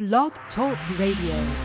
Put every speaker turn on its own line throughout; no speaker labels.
Blog Talk Radio.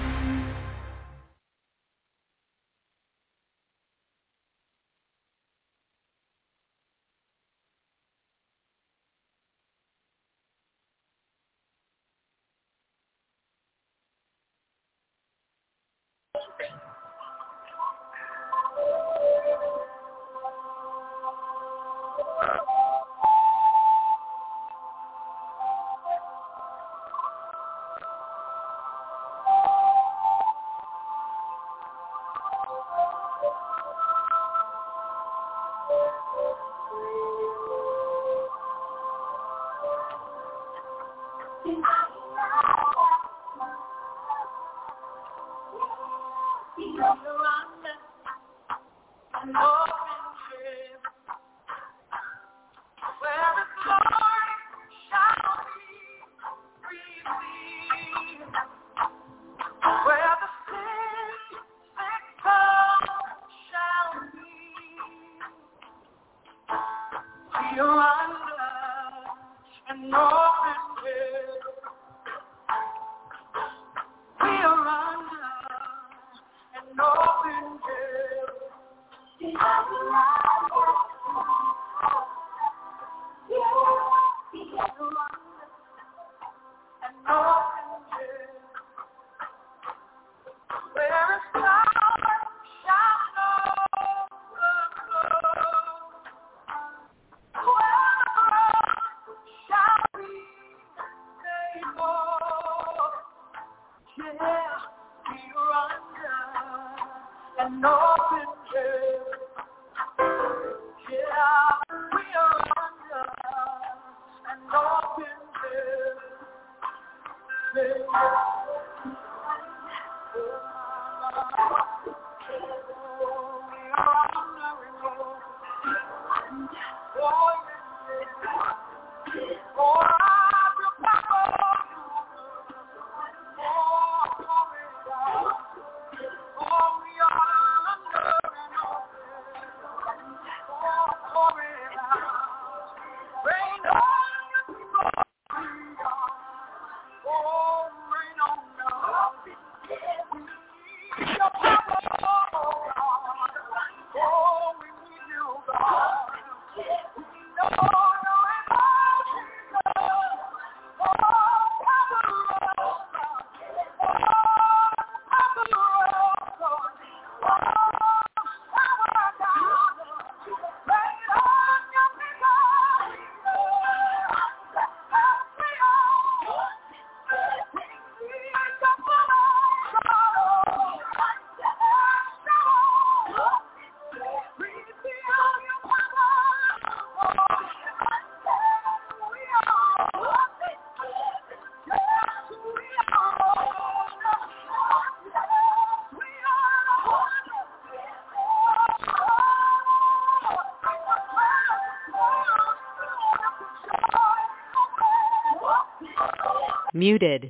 Muted.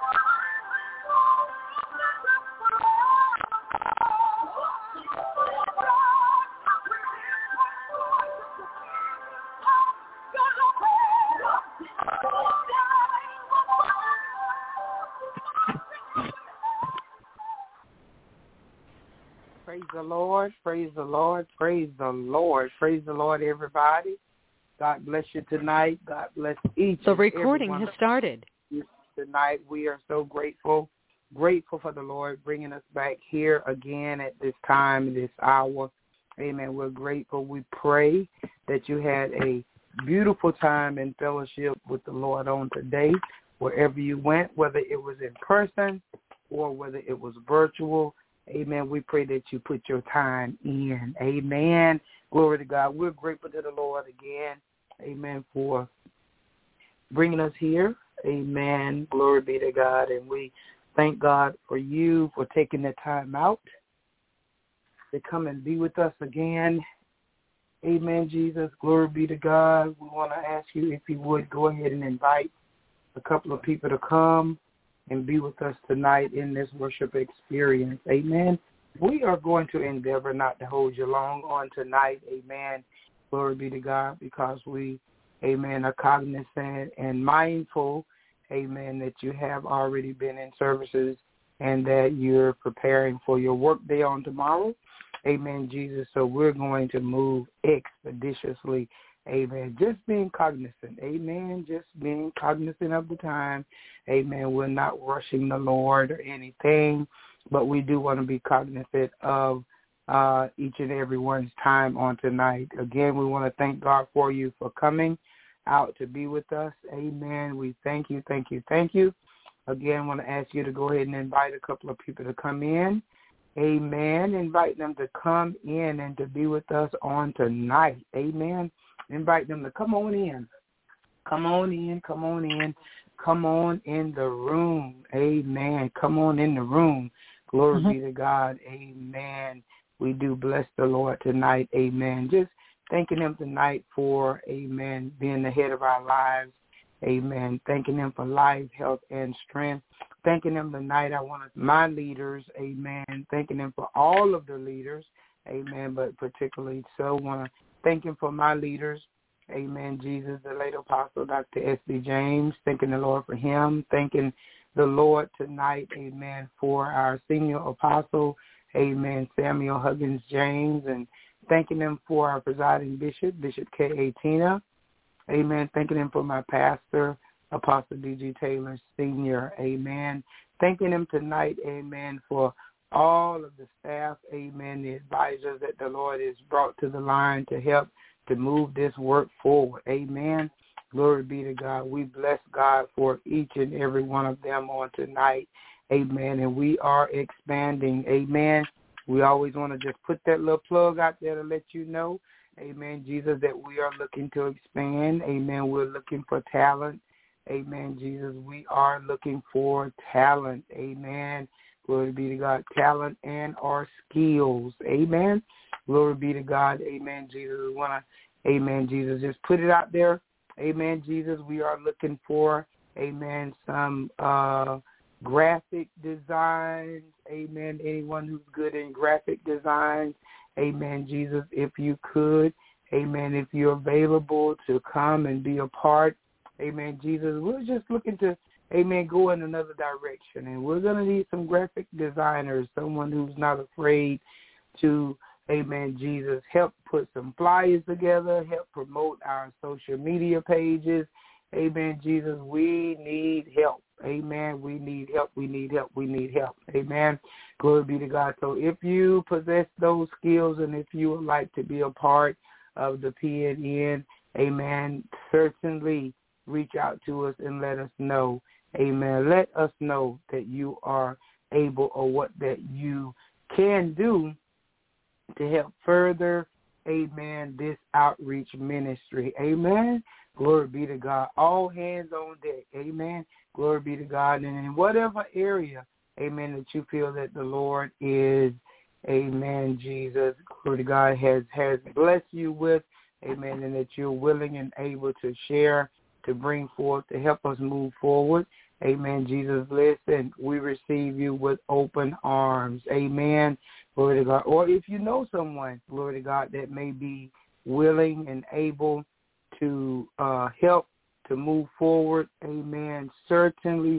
Praise the Lord, praise the Lord, praise the Lord, praise the Lord, everybody. God bless you tonight. God bless each.
The recording has started.
Tonight we are so grateful for the Lord bringing us back here again at this time, this hour. Amen. We're grateful. We pray that you had a beautiful time in fellowship with the Lord on today, wherever you went, whether it was in person or whether it was virtual. Amen. We pray that you put your time in. Amen. Glory to God. We're grateful to the Lord again. Amen. For bringing us here. Amen. Glory be to God. And we thank God for you for taking the time out to come and be with us again. Amen, Jesus. Glory be to God. We want to ask you if you would go ahead and invite a couple of people to come and be with us tonight in this worship experience. Amen. We are going to endeavor not to hold you long on tonight. Amen. Glory be to God, because we, amen, are cognizant and mindful amen, that you have already been in services and that you're preparing for your work day on tomorrow. Amen, Jesus. So we're going to move expeditiously. Amen. Just being cognizant. Amen. Just being cognizant of the time. Amen. We're not rushing the Lord or anything, but we do want to be cognizant of each and everyone's time on tonight. Again, we want to thank God for you for coming out to be with us. Amen. We thank you, thank you, thank you. Again, I want to ask you to go ahead and invite a couple of people to come in. Amen. Invite them to come in and to be with us on tonight. Amen. Invite them to come on in. Come on in, come on in. Come on in the room. Amen. Come on in the room. Glory be to God. Amen. We do bless the Lord tonight. Amen. Just thanking him tonight for, amen, being the head of our lives. Amen. Thanking him for life, health, and strength. Thanking him tonight. I want my leaders, amen. Thanking him for all of the leaders, amen, but particularly so want to thank him for my leaders, amen, Jesus, the late Apostle Dr. S.B. James. Thanking the Lord for him. Thanking the Lord tonight, amen, for our senior apostle, amen, Samuel Huggins James, and thanking him for our presiding bishop, Bishop K.A. Tina. Amen. Thanking him for my pastor, Apostle D.G. Taylor Sr. Amen. Thanking him tonight, amen, for all of the staff, amen, the advisors that the Lord has brought to the line to help to move this work forward. Amen. Glory be to God. We bless God for each and every one of them on tonight. Amen. And we are expanding. Amen. We always want to just put that little plug out there to let you know, amen, Jesus, that we are looking to expand. Amen. We're looking for talent. Amen, Jesus. We are looking for talent. Amen. Glory be to God. Talent and our skills. Amen. Glory be to God. Amen, Jesus. We want to, amen, Jesus, just put it out there. Amen, Jesus. We are looking for, amen, some graphic designs. Amen. Anyone who's good in graphic designs. Amen, Jesus, if you could, amen, if you're available to come and be a part, amen, Jesus, we're just looking to, amen, go in another direction. And we're going to need some graphic designers, someone who's not afraid to, amen, Jesus, help put some flyers together, help promote our social media pages. Amen, Jesus, we need help. Amen. We need help. We need help. We need help. Amen. Glory be to God. So if you possess those skills and if you would like to be a part of the PNN, amen, certainly reach out to us and let us know. Amen. Let us know that you are able or what that you can do to help further, amen, this outreach ministry. Amen. Glory be to God. All hands on deck. Amen. Glory be to God. And in whatever area, amen, that you feel that the Lord is, amen, Jesus, glory to God, has blessed you with, amen, and that you're willing and able to share, to bring forth, to help us move forward. Amen, Jesus, listen, we receive you with open arms. Amen. Glory to God. Or if you know someone, glory to God, that may be willing and able to help to move forward, amen, certainly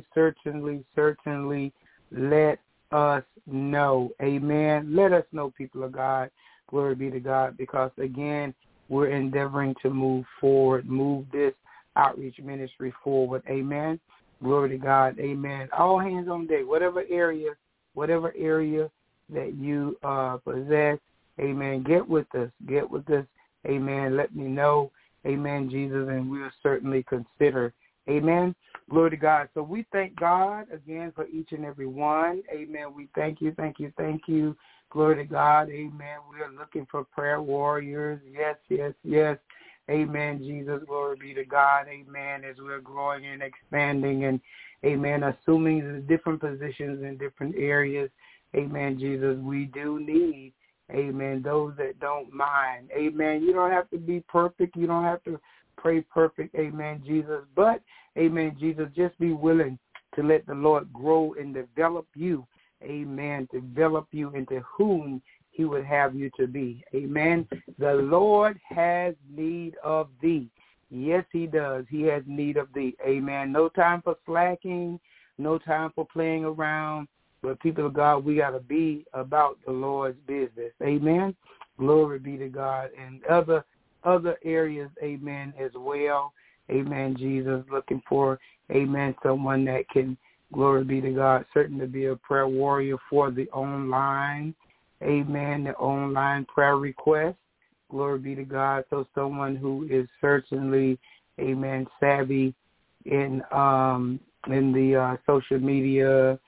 let us know. Amen. Let us know, people of God. Glory be to God, because, again, we're endeavoring to move forward, move this outreach ministry forward. Amen. Glory to God. Amen. All hands on deck, whatever area that you possess, amen, get with us. Amen. Let me know. Amen, Jesus, and we'll certainly consider. Amen. Glory to God. So we thank God again for each and every one. Amen. We thank you. Glory to God. Amen. We are looking for prayer warriors. Yes. Amen, Jesus. Glory be to God. Amen. As we're growing and expanding and, amen, assuming the different positions in different areas. Amen, Jesus. We do need, amen, those that don't mind. Amen. You don't have to be perfect. You don't have to pray perfect. Amen, Jesus. But, amen, Jesus, just be willing to let the Lord grow and develop you. Amen. Develop you into whom he would have you to be. Amen. The Lord has need of thee. Yes, he does. He has need of thee. Amen. No time for slacking, no time for playing around. But people of God, we got to be about the Lord's business. Amen. Glory be to God. And other areas, amen, as well. Amen, Jesus, looking for, amen, someone that can, glory be to God, certainly be a prayer warrior for the online, amen, the online prayer request. Glory be to God. So someone who is certainly, amen, savvy in the social media,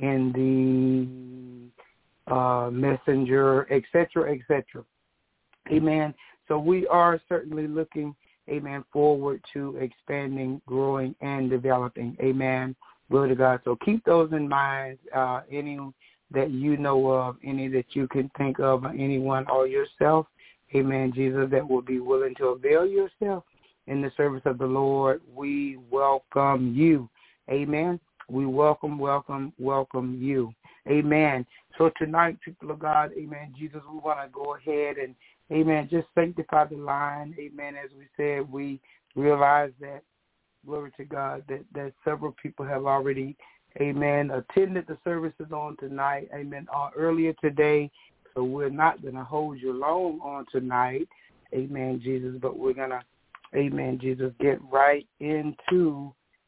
in the messenger, et cetera, et cetera. Amen. So we are certainly looking, amen, forward to expanding, growing, and developing. Amen. Glory to God. So keep those in mind, any that you know of, any that you can think of, anyone or yourself. Amen, Jesus, that will be willing to avail yourself in the service of the Lord. We welcome you. Amen. We welcome you. Amen. So tonight, people of God, amen, Jesus, we want to go ahead and, amen, just sanctify the line. Amen. As we said, we realize that, glory to God, that several people have already, amen, attended the services on tonight, amen, earlier today. So we're not going to hold you long on tonight, amen, Jesus, but we're going to, amen, Jesus, get right into,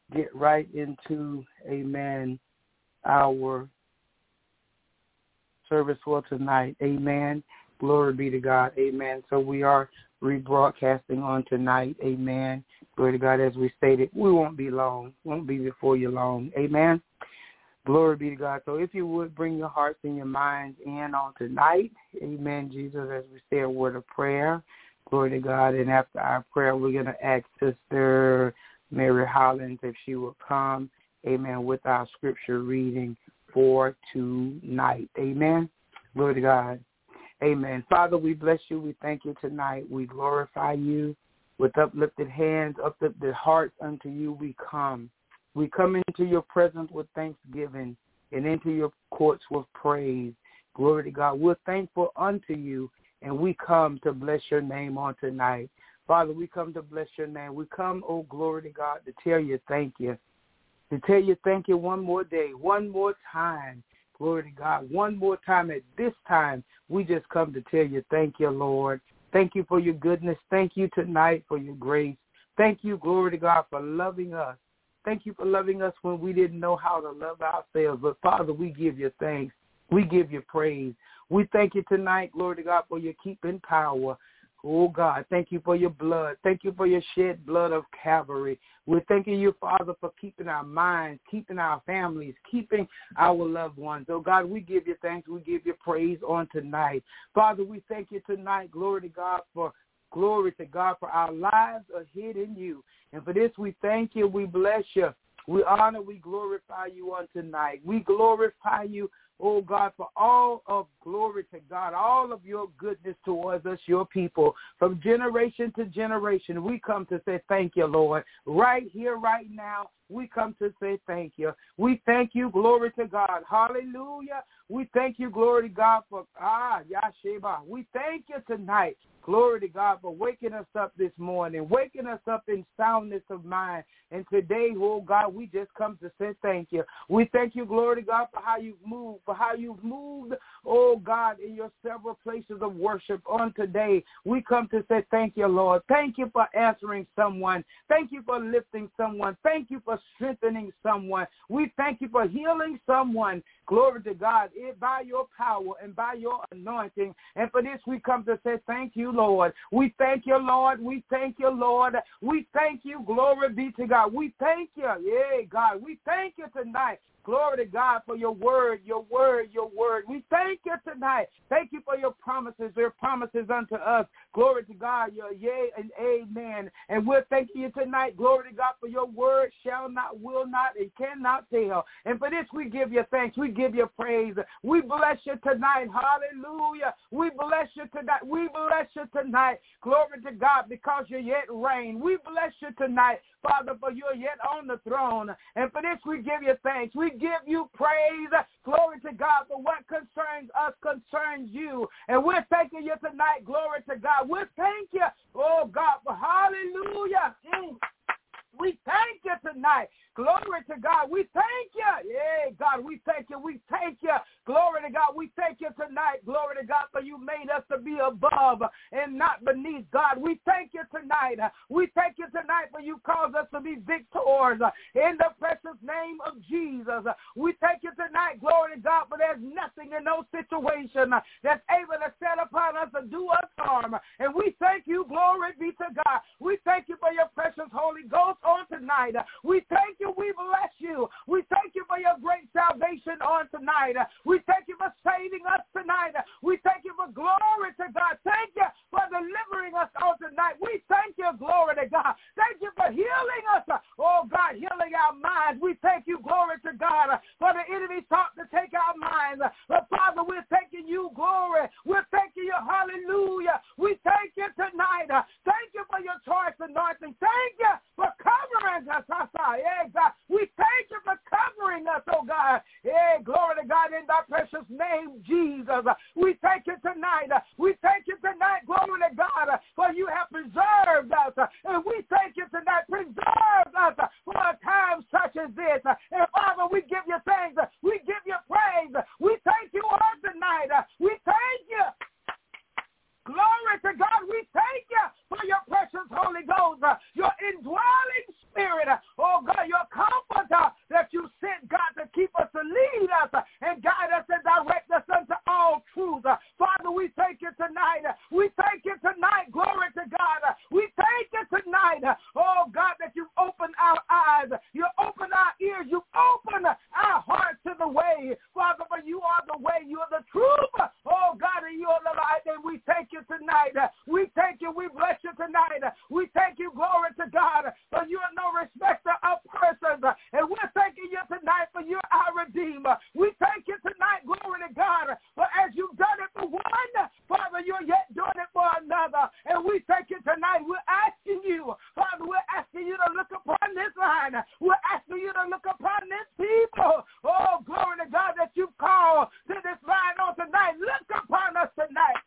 amen, our service for tonight. Amen. Glory be to God. Amen. So we are rebroadcasting on tonight. Amen. Glory to God. As we stated, we won't be long. Won't be before you long. Amen. Glory be to God. So if you would bring your hearts and your minds in on tonight. Amen, Jesus, as we say a word of prayer. Glory to God. And after our prayer, we're going to ask Sister Mary Hollins if she will come, amen, with our scripture reading for tonight. Amen. Glory to God. Amen. Father, we bless you. We thank you tonight. We glorify you with uplifted hands, uplifted hearts unto you. We come. We come into your presence with thanksgiving and into your courts with praise. Glory to God. We're thankful unto you, and we come to bless your name on tonight. Father, we come to bless your name. We come, oh, glory to God, to tell you thank you. To tell you thank you one more day, one more time. Glory to God. One more time at this time, we just come to tell you thank you, Lord. Thank you for your goodness. Thank you tonight for your grace. Thank you, glory to God, for loving us. Thank you for loving us when we didn't know how to love ourselves. But, Father, we give you thanks. We give you praise. We thank you tonight, glory to God, for your keeping power. Oh, God, thank you for your blood. Thank you for your shed blood of Calvary. We're thanking you, Father, for keeping our minds, keeping our families, keeping our loved ones. Oh, God, we give you thanks. We give you praise on tonight. Father, we thank you tonight, glory to God, for our lives are hid in you. And for this, we thank you. We bless you. We honor, we glorify you on tonight. We glorify you, oh God, for all of glory to God, all of your goodness towards us, your people. From generation to generation, we come to say thank you, Lord. Right here, right now, we come to say thank you. We thank you, glory to God. Hallelujah. We thank you, glory to God, for, Yasheba. We thank you tonight. Glory to God for waking us up this morning, waking us up in soundness of mind. And today, oh God, we just come to say thank you. We thank you, glory to God, for how you've moved, oh God, in your several places of worship on today. We come to say thank you, Lord. Thank you for answering someone. Thank you for lifting someone. Thank you for strengthening someone. We thank you for healing someone. Glory to God, by your power and by your anointing. And for this, we come to say thank you, Lord. We thank you, Lord. We thank you, Lord. We thank you. Glory be to God. We thank you. Yeah, God. We thank you tonight. Glory to God for your word, your word, your word. We thank you tonight. Thank you for your promises unto us. Glory to God, your yea and amen. And we're thanking you tonight, glory to God, for your word shall not, will not, and cannot fail. And for this, we give you thanks. We give you praise. We bless you tonight. Hallelujah. We bless you tonight. We bless you tonight. Glory to God, because you yet reign. We bless you tonight, Father, for you're yet on the throne. And for this, we give you thanks. We give you praise. Glory to God, for what concerns us concerns you. And we're thanking you tonight. Glory to God. We thank you, oh God, for hallelujah. We thank you tonight. Glory to God. We thank you. Yeah, God, we thank you. We thank you. Glory to God. We thank you tonight. Glory to God, for you made us to be above and not beneath. God, we thank you tonight. We thank you tonight for you caused us to be victors in the precious name of Jesus. We thank you tonight. Glory to God, for there's nothing in no situation that's able to set upon us and do us harm. And we thank you. Glory be to God. We thank you for your precious Holy Ghost on tonight. We thank you. We bless you. We thank you for your great salvation on tonight. We thank you for saving us tonight. We thank you for glory to God. Thank you for delivering us on tonight. We thank you, glory to God. Thank you for healing us. Oh, God, healing our minds. We thank you, glory to God, for the enemy sought to take our minds. But, Father, we're thanking you, glory. We're thanking you, hallelujah. We thank you tonight. Thank you for your choice anointing. Thank you for covering us. Yeah, God. We thank you for covering us, oh God. Yeah, glory to God, in thy precious name, Jesus. We thank you tonight. We thank you tonight, glory to God, for you have preserved us. And we thank you tonight, preserve us for a time such as this. And Father, we give you thanks. We give you praise. We thank you on tonight. We thank you. Glory to God, we thank you for your precious Holy Ghost, your indwelling spirit, oh God, your comforter that you sent, God, to keep us, to lead us and guide us and direct us unto all truth. Father, we thank you tonight. We thank you tonight. Glory to God. We thank you tonight, oh God, that you open our eyes, you open our ears, you open our hearts to the way. Father, for you are the way, you are the truth, oh God, and you are the light, and we thank you tonight. We thank you. We bless you tonight. We thank you, glory to God, for you are no respecter of persons. And we're thanking you tonight for you are our Redeemer. We thank you tonight, glory to God, for as you've done it for one, Father, you're yet doing it for another. And we thank you tonight. We're asking you, Father, we're asking you to look upon this line. We're asking you to look upon this people. Oh, glory to God, that you've called to this line on tonight. Look upon us tonight.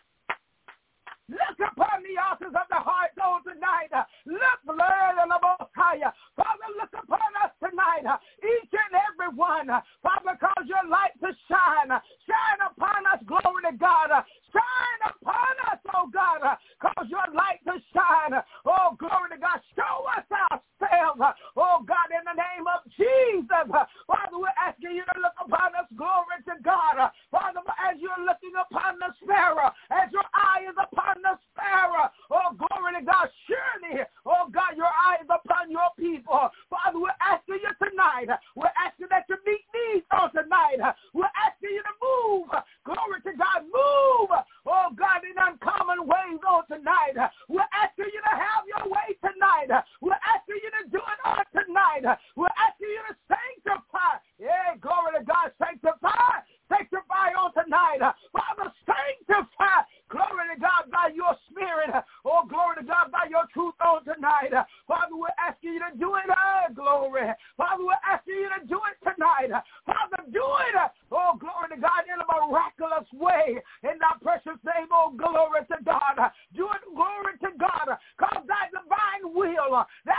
Look upon the altars of the heart on tonight. Look, Lord, on the Most High. Father, look upon us tonight. Each and every one. Father, cause your light to shine. Shine upon us, glory to God. Shine upon us, oh God. Cause your light to shine. Oh, glory to God. Show us ourselves. Oh, God, in the name of Jesus. Father, we're asking you to look upon us, glory to God. Father, as you're looking upon the sparrow, as your eye is upon the sparrow, oh, glory to God, surely, oh, God, your eye is upon your people. Father, we're asking you tonight, we're asking that you meet needs on tonight. We're asking you to move, glory to God, move, oh, God, in uncommon ways on tonight. We're asking you to have your way tonight. We're asking you to do it on tonight. We're asking you to sanctify. Yeah, glory to God, sanctify. Sanctify on tonight. Father, sanctify. Glory to God by your spirit. Oh, glory to God by your truth on tonight. Father, we're asking you to do it. Glory. Father, we're asking you to do it tonight. Father, do it. Oh, glory to God in a miraculous way. In thy precious name, oh, glory to God. Do it, glory to God. Cause thy divine will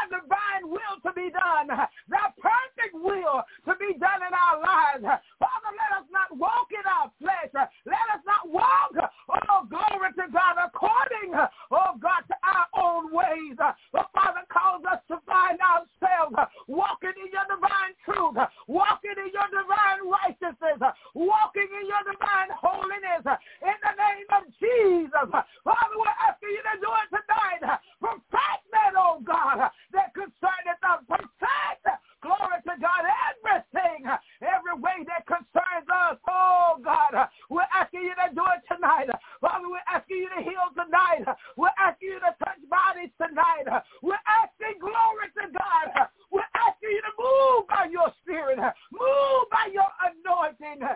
to be done. Thy perfect will to be done in our lives. Father, let us not walk in our flesh. Let us not walk, oh, glory to God, according, oh, God, to our own ways. But, Father, cause us to find ourselves walking in your divine truth, walking in your divine righteousness, walking in your divine holiness. In the name of Jesus, Father, we're asking you to do it tonight. Perfect that, oh, God, that concerneth us. Perfect, glory to God, everything, every way that concerns us, oh, God. We're asking you to do it tonight. Father, we're asking you to heal tonight. We're asking you to touch bodies tonight. We're asking, glory to God, we're asking you to move by your spirit, move by your anointing,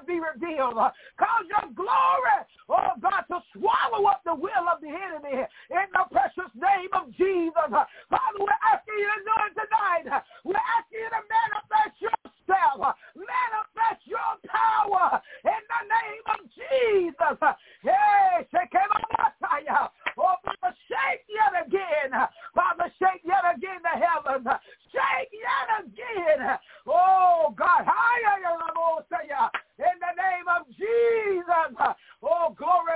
be revealed. Cause your glory, oh God, to swallow up the will of the enemy in the precious name of Jesus. Father, we're asking you to do it tonight. We're asking you to manifest yourself, manifest your power in the name of Jesus. Hey, oh, Father, shake yet again. Father, shake yet again the heavens. Shake yet again. Oh, God. In the name of Jesus. Oh, glory.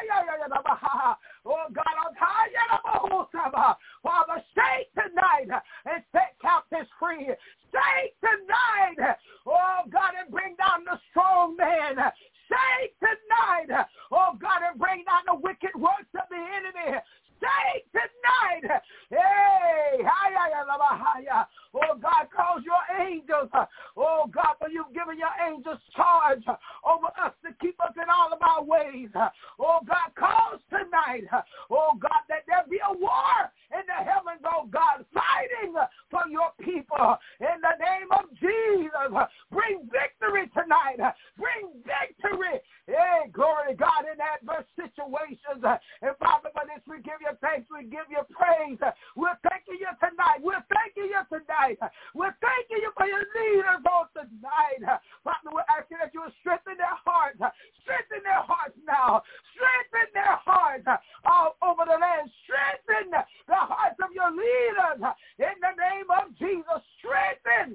Oh, God. Father, shake tonight and set captives free. Shake tonight. Oh, God, and bring down the strong man. Shake tonight. Oh, God, and bring down the wicked works of the enemy. Shake tonight. Hey, oh God, cause your angels, oh God, for you've given your angels charge over us to keep us in all of our ways. Oh God, cause tonight, oh God, that there be a war in the heavens, oh God, fighting for your people. In the name of Jesus, bring victory tonight. Bring victory. Hey, glory to God in adverse situations. And Father, for this we give you thanks. We give you praise. We're thanking you tonight. We're thanking you tonight. We're thanking you for your leaders on tonight. Father, we're asking that you will strengthen their hearts. Strengthen their hearts now. Strengthen their hearts all over the land. Strengthen the hearts of your leaders. In the name of Jesus, strengthen.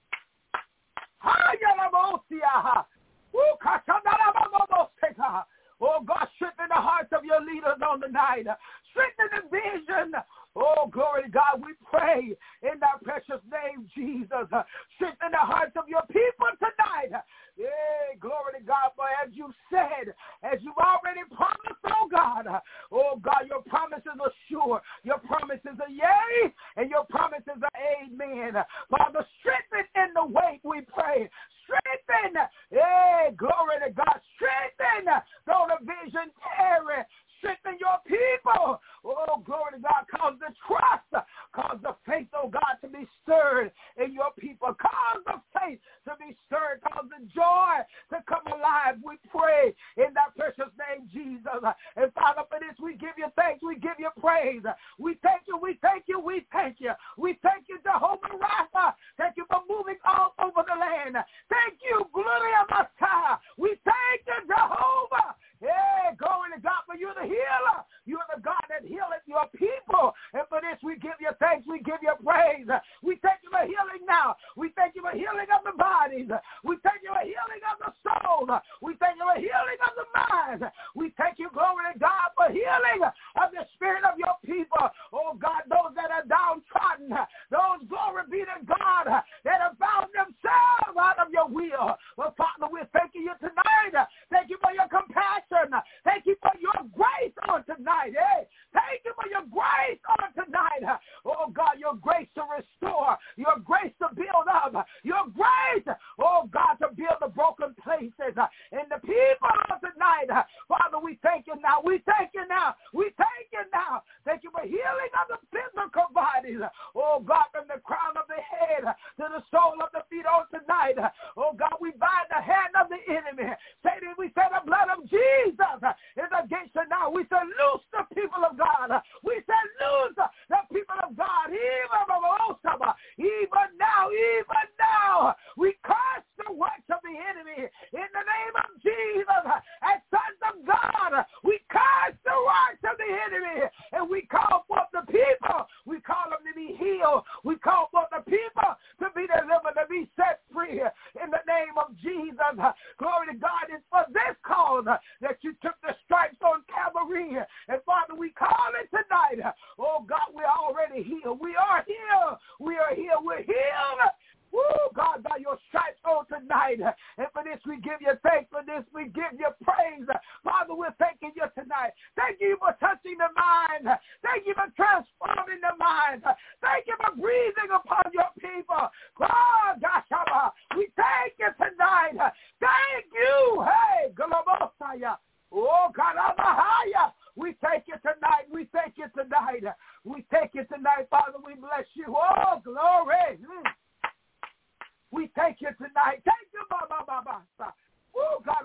Oh, God, strengthen the hearts of your leaders on the night. Strengthen the vision. Oh, glory to God, we pray in that precious name, Jesus. Strengthen the hearts of your people tonight. Yeah, glory to God, for as you said, as you've already promised, oh God, your promises are sure. Your promises are yea, and your promises are amen. Father, strengthen in the wait, we pray. Strengthen, hey, glory to God, strengthen, though the vision tarry. Strengthen your people. Oh, glory to God. Cause the trust, cause the faith, oh God, to be stirred in your people. Cause the faith to be stirred. Cause the joy to come alive. We pray in that precious name, Jesus. And Father, for this, we give you thanks. We give you praise. We thank you. We thank you. We thank you. We thank you, Jehovah Rapha. Thank you for moving all over the land. Thank you, Gloria Messiah. We thank you, Jehovah. Hey, glory to God, for you're the healer. You're the God that healeth your people. And for this, we give you thanks. We give you praise. We thank you for healing now. We thank you for healing of the bodies. We thank you for healing of the soul. We thank you for healing of the mind. We thank you, glory to God, for healing of the spirit of your people. Oh, God, those that are downtrodden, those, glory be to God, that have found themselves out of your will. Well, Father, we're thanking you tonight. Thank you for your compassion. Thank you for your grace on tonight. Hey, thank you for your grace on tonight. Oh, God, your grace to restore, your grace to build up, your grace, oh, God, to build the broken places in the people on tonight. Father, we thank you now. We thank you now. We thank you now. Thank you for healing of the physical bodies. Oh, God, from the crown of the head to the sole of the feet on tonight. Oh, God, we bind the hand of the enemy. Satan, we say the blood of Jesus is against you now. We say loose the people of God. We say loose the people of God. Even now, we curse the works of the enemy in the name of Jesus. As sons of God, we curse the works of the enemy, and we call forth the people. We call them to be healed. We call forth the people to be delivered, to be set free in the name of Jesus. Glory to God. It's for this cause that you took the stripes on Calvary. And Father, we call it tonight. Oh God, we're already healed. We are healed. We are healed. We're healed. Woo, God, by your stripes on tonight. And for this, we give you thanks. For this, we give you praise. Father, we're thanking you tonight. Thank you for touching the mind. Thank you for transforming the mind. Thank you for breathing upon your people. God, we thank you tonight. Thank you. Hey, Galabosaya. Oh, God, we thank you tonight. We thank you tonight. We thank you tonight, Father. We bless you. Oh, glory. We thank you tonight. Thank you, Baba. Oh, God,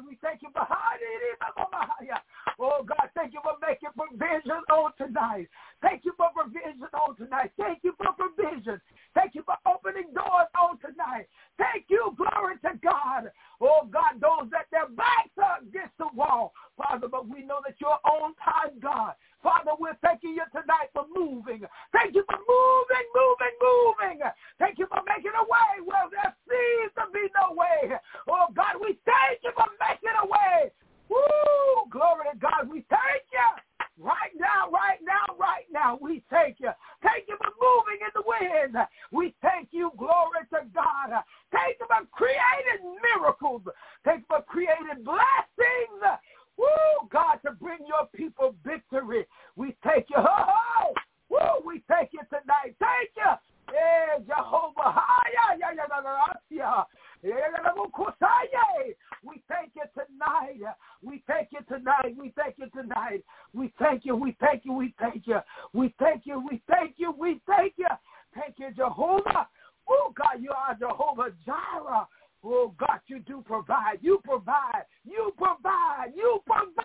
Thank you for creating blessings. Woo, God, to bring your people victory. We thank you. Oh, woo, we thank you tonight. Thank you. Hey, Jehovah. We thank you tonight. We thank you tonight. We thank you tonight. We thank you. We thank you. We thank you. We thank you. We thank you. We thank you. Thank you, Jehovah. Oh, God, you are Jehovah Jireh. Oh, God, you do provide. You provide. You provide. You provide.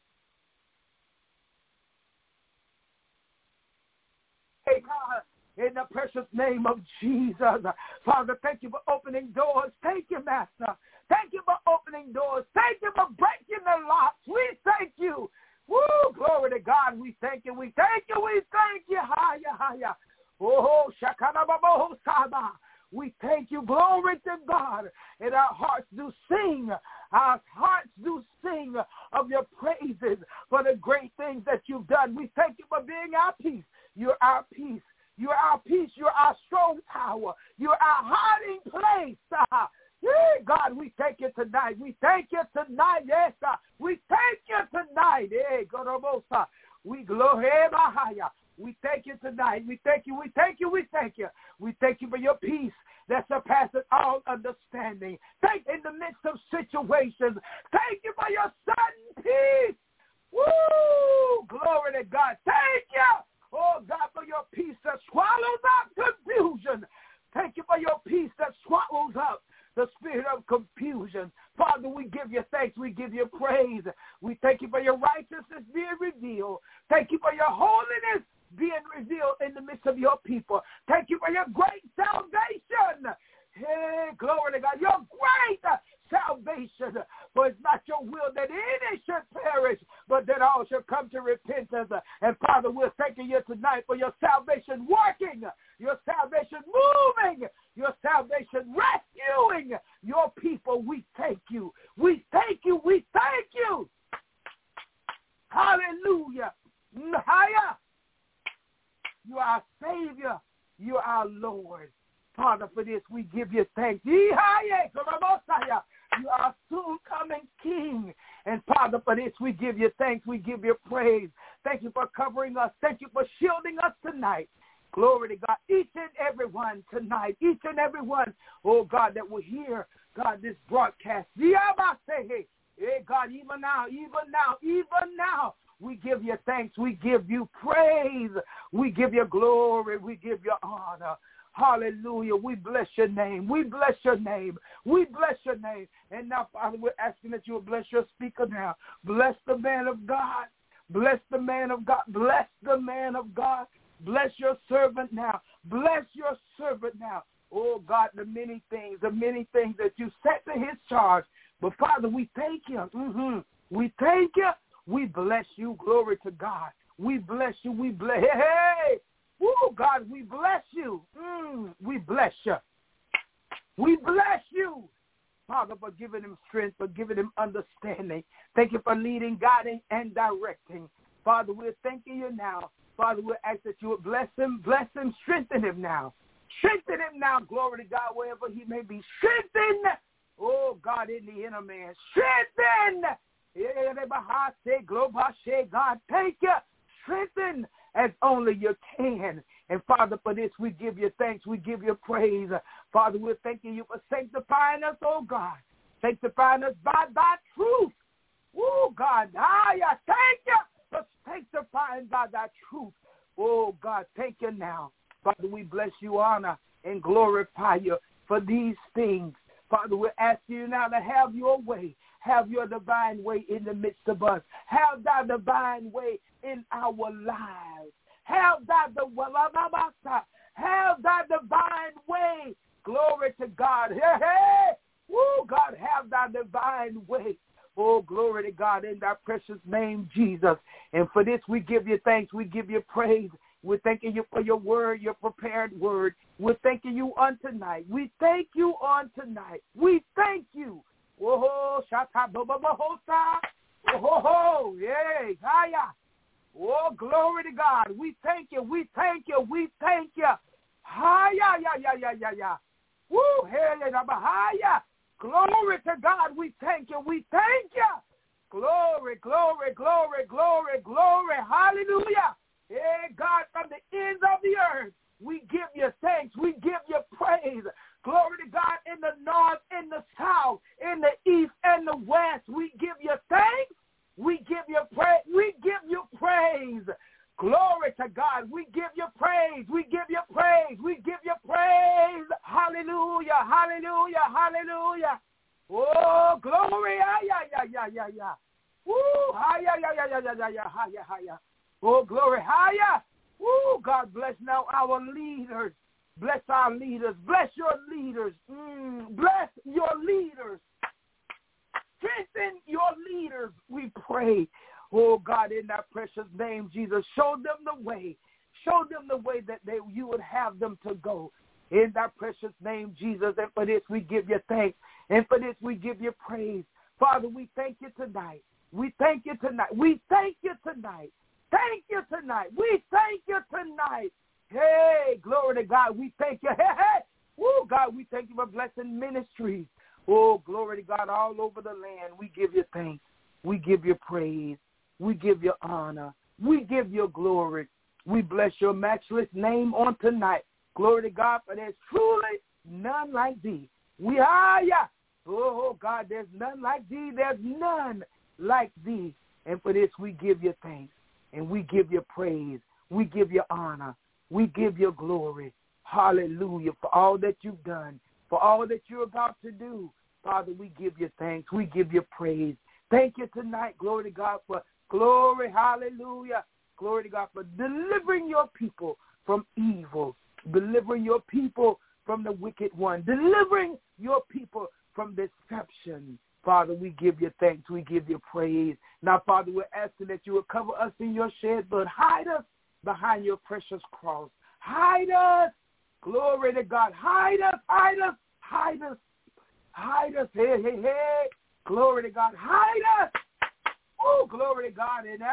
Hey, God, in the precious name of Jesus. Father, thank you for opening doors. Thank you, Master. Thank you for opening doors. Thank you for breaking the locks. We thank you. Woo, glory to God. We thank you. We thank you. We thank you. Haya, haya. Oh, shakanababoho saba. We thank you. Glory to God. And our hearts do sing. Our hearts do sing of your praises for the great things that you've done. We thank you for being our peace. You're our peace. You're our peace. You're our strong tower. You're our hiding place. God, we thank you tonight. We thank you tonight. Yes, God. We thank you tonight. Hey, Gorobosa. We glorify. We thank you tonight. We thank you. We thank you. We thank you. We thank you for your peace that surpasses all understanding. Thank you in the midst of situations. Thank you for your sudden peace. Woo! Glory to God. Thank you. Oh, God, for your peace that swallows up confusion. Thank you for your peace that swallows up the spirit of confusion. Father, we give you thanks. We give you praise. We thank you for your righteousness being revealed. Thank you for your holiness being revealed in the midst of your people. Thank you for your great salvation. Hey, glory to God. Your great salvation. For it's not your will that any should perish, but that all should come to repentance. And Father, we're thanking you tonight for your salvation working, your salvation moving, your salvation rescuing your people. We thank you. We thank you. We thank you. Hallelujah. Hallelujah. You are our Savior. You are our Lord. Father, for this we give you thanks. You are soon coming King. And Father, for this we give you thanks. We give you praise. Thank you for covering us. Thank you for shielding us tonight. Glory to God. Each and every one tonight. Each and every one, oh God, that will hear, God, this broadcast. Hey, God, even now. We give you thanks. We give you praise. We give you glory. We give you honor. Hallelujah. We bless your name. We bless your name. We bless your name. And now, Father, we're asking that you will bless your speaker now. Bless the man of God. Bless the man of God. Bless the man of God. Bless your servant now. Bless your servant now. Oh, God, the many things that you set to his charge. But, Father, we thank you. We thank you. We bless you. Glory to God. We bless you. We bless. Hey. Oh, God, we bless you. We bless you. We bless you. Father, for giving him strength, for giving him understanding. Thank you for leading, guiding, and directing. Father, we're thanking you now. Father, we ask that you would bless him, strengthen him now. Strengthen him now, glory to God, wherever he may be. Strengthen, oh, God, in the inner man. Strengthen. God, thank you. Strengthen as only you can. And, Father, for this, we give you thanks. We give you praise. Father, we're thanking you for sanctifying us, oh, God. Sanctifying us by thy truth. Oh, God. I thank you for sanctifying by thy truth. Oh, God, thank you now. Father, we bless you, honor, and glorify you for these things. Father, we're asking you now to have your way. Have your divine way in the midst of us. Have thy divine way in our lives. Have thy divine way. Glory to God. Hey. Woo, God, have thy divine way. Oh, glory to God in thy precious name, Jesus. And for this, we give you thanks. We give you praise. We're thanking you for your word, your prepared word. We're thanking you on tonight. We thank you on tonight. We thank you. Oh, yay, haya. Oh, glory to God. We thank you. We thank you. We thank you. Haya, ya. Woo, hey, haya. Glory to God. We thank you. We thank you. Glory, glory, glory, glory, glory. Hallelujah. Hey, God, from the ends of the earth, we give you thanks. We give you praise. Glory to God, in the north, in the south, in the east, and the west. We give you thanks. We give you praise. We give you praise. Glory to God. We give you praise. We give you praise. We give you praise. Hallelujah. Hallelujah. Hallelujah. Oh, glory. Woo. Oh, glory. Woo. God bless now our leaders. Bless our leaders. Bless your leaders. Bless your leaders. Strengthen your leaders, we pray. Oh, God, in that precious name, Jesus, show them the way. Show them the way that you would have them to go. In that precious name, Jesus, and for this we give you thanks. And for this we give you praise. Father, we thank you tonight. We thank you tonight. We thank you tonight. Thank you tonight. We thank you tonight. Hey, glory to God. We thank you. Hey. Oh, God, we thank you for blessing ministries. Oh, glory to God, all over the land. We give you thanks. We give you praise. We give you honor. We give you glory. We bless your matchless name on tonight. Glory to God, for there's truly none like thee. We are you. Oh, God, there's none like thee. There's none like thee. And for this, we give you thanks. And we give you praise. We give you honor. We give you glory. Hallelujah. For all that you've done. For all that you're about to do. Father, we give you thanks. We give you praise. Thank you tonight, glory to God, for glory, hallelujah. Glory to God for delivering your people from evil, delivering your people from the wicked one, delivering your people from deception. Father, we give you thanks. We give you praise. Now, Father, we're asking that you will cover us in your shed blood. Hide us behind your precious cross. Hide us. Glory to God. Hide us, hide us, hide us. Hide us. Hey, hey, hey. Glory to God. Hide us. Oh, glory to God. And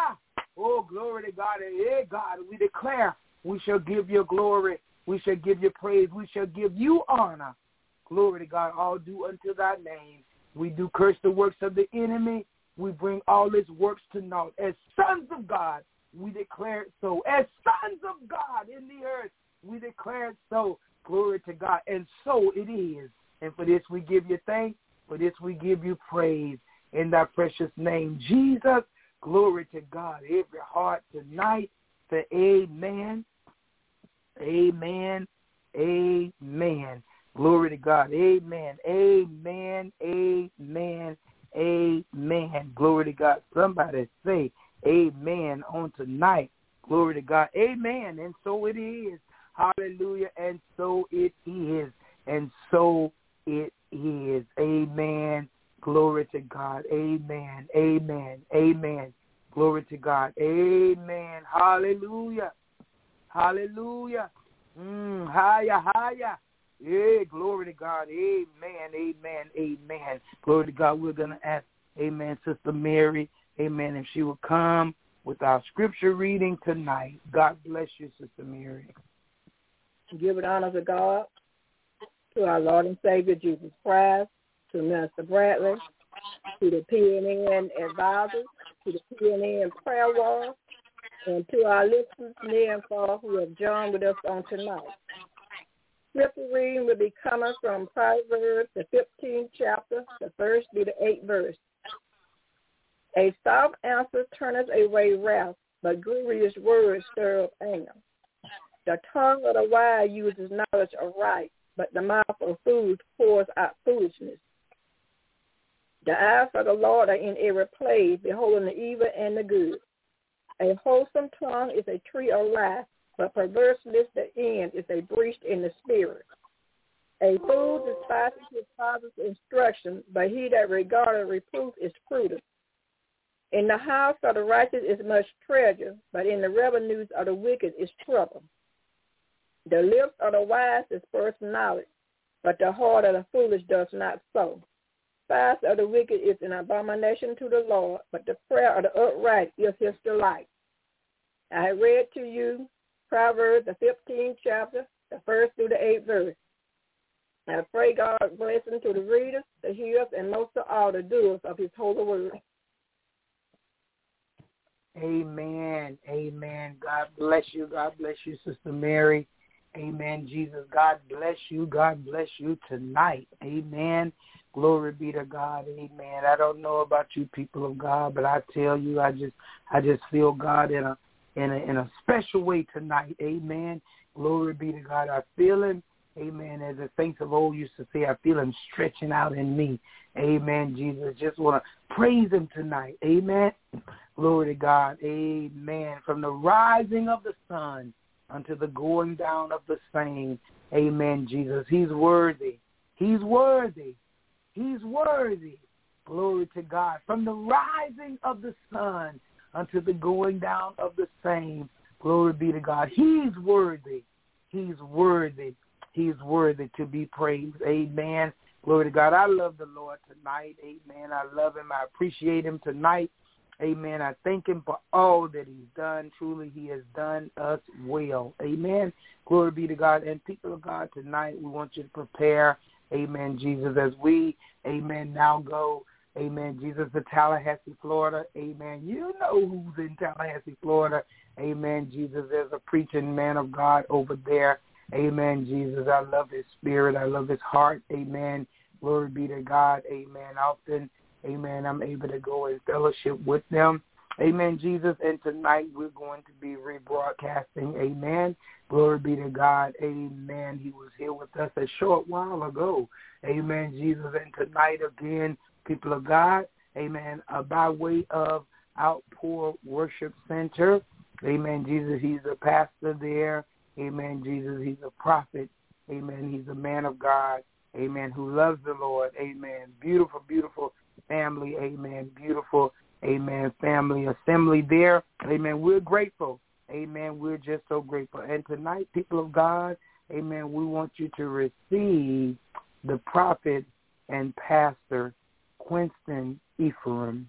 oh, glory to God. And hey, God, we declare we shall give you glory. We shall give you praise. We shall give you honor. Glory to God. All due unto thy name. We do curse the works of the enemy. We bring all his works to naught. As sons of God, we declare it so. As sons of God in the earth, we declare it so. Glory to God. And so it is. And for this we give you thanks. For this we give you praise. In thy precious name, Jesus. Glory to God. Every heart tonight say amen. Amen. Amen. Glory to God. Amen. Amen. Amen. Amen. Glory to God. Somebody say amen on tonight. Glory to God. Amen. And so it is. Hallelujah. And so it is. And so it is. Amen. Glory to God. Amen. Amen. Amen. Glory to God. Amen. Hallelujah. Hallelujah. Higher, higher. Yeah, glory to God. Amen. Amen. Amen. Glory to God. We're going to ask, amen, Sister Mary, amen, if she will come with our scripture reading tonight. God bless you, Sister Mary.
Give it honor to God, to our Lord and Savior Jesus Christ, to Minister Bradley, to the PNN advisors, to the PNN prayer wall, and to our listeners near and far who have joined with us on tonight. Scripture reading will be coming from Proverbs, the 15th chapter, the first through the 8th verse. A soft answer turneth away wrath, but grievous words stir up anger. The tongue of the wise uses knowledge aright, but the mouth of fools pours out foolishness. The eyes of the Lord are in every place, beholding the evil and the good. A wholesome tongue is a tree of life, but perverseness the end is a breach in the spirit. A fool despises his father's instruction, but he that regardeth reproof is prudent. In the house of the righteous is much treasure, but in the revenues of the wicked is trouble. The lips of the wise disperse knowledge, but the heart of the foolish does not so. Spies of the wicked is an abomination to the Lord, but the prayer of the upright is his delight. I read to you Proverbs, the 15th chapter, the 1st through the 8th verse. I pray God's blessing to the readers, the hearers, and most of all the doers of his holy word.
Amen. Amen. God bless you. God bless you, Sister Mary. Amen. Jesus, God bless you. God bless you tonight. Amen. Glory be to God. Amen. I don't know about you people of God, but I tell you, I just feel God in a special way tonight. Amen. Glory be to God. I feel him. Amen. As the saints of old used to say, I feel him stretching out in me. Amen. Jesus, just want to praise him tonight. Amen. Glory to God. Amen. From the rising of the sun unto the going down of the same. Amen, Jesus. He's worthy. He's worthy. He's worthy. Glory to God. From the rising of the sun unto the going down of the same. Glory be to God. He's worthy. He's worthy. He's worthy to be praised. Amen. Glory to God. I love the Lord tonight. Amen. I love him. I appreciate him tonight. Amen. I thank him for all that he's done. Truly, he has done us well. Amen. Glory be to God. And people of God, tonight we want you to prepare, amen, Jesus, as we, amen, now go, amen, Jesus, to Tallahassee, Florida. Amen. You know who's in Tallahassee, Florida. Amen, Jesus. There's a preaching man of God over there. Amen, Jesus. I love his spirit. I love his heart. Amen. Glory be to God. Amen. Often, amen, I'm able to go and fellowship with them. Amen, Jesus. And tonight we're going to be rebroadcasting. Amen. Glory be to God. Amen. He was here with us a short while ago. Amen, Jesus. And tonight again, people of God, amen, by way of Outpour Worship Center. Amen, Jesus. He's a pastor there. Amen, Jesus. He's a prophet. Amen. He's a man of God. Amen. Who loves the Lord. Amen. Beautiful, beautiful family. Amen. Beautiful, amen, family assembly there. Amen. We're grateful. Amen. We're just so grateful. And tonight, people of God, amen, we want you to receive the prophet and pastor, Quinston Ephraim.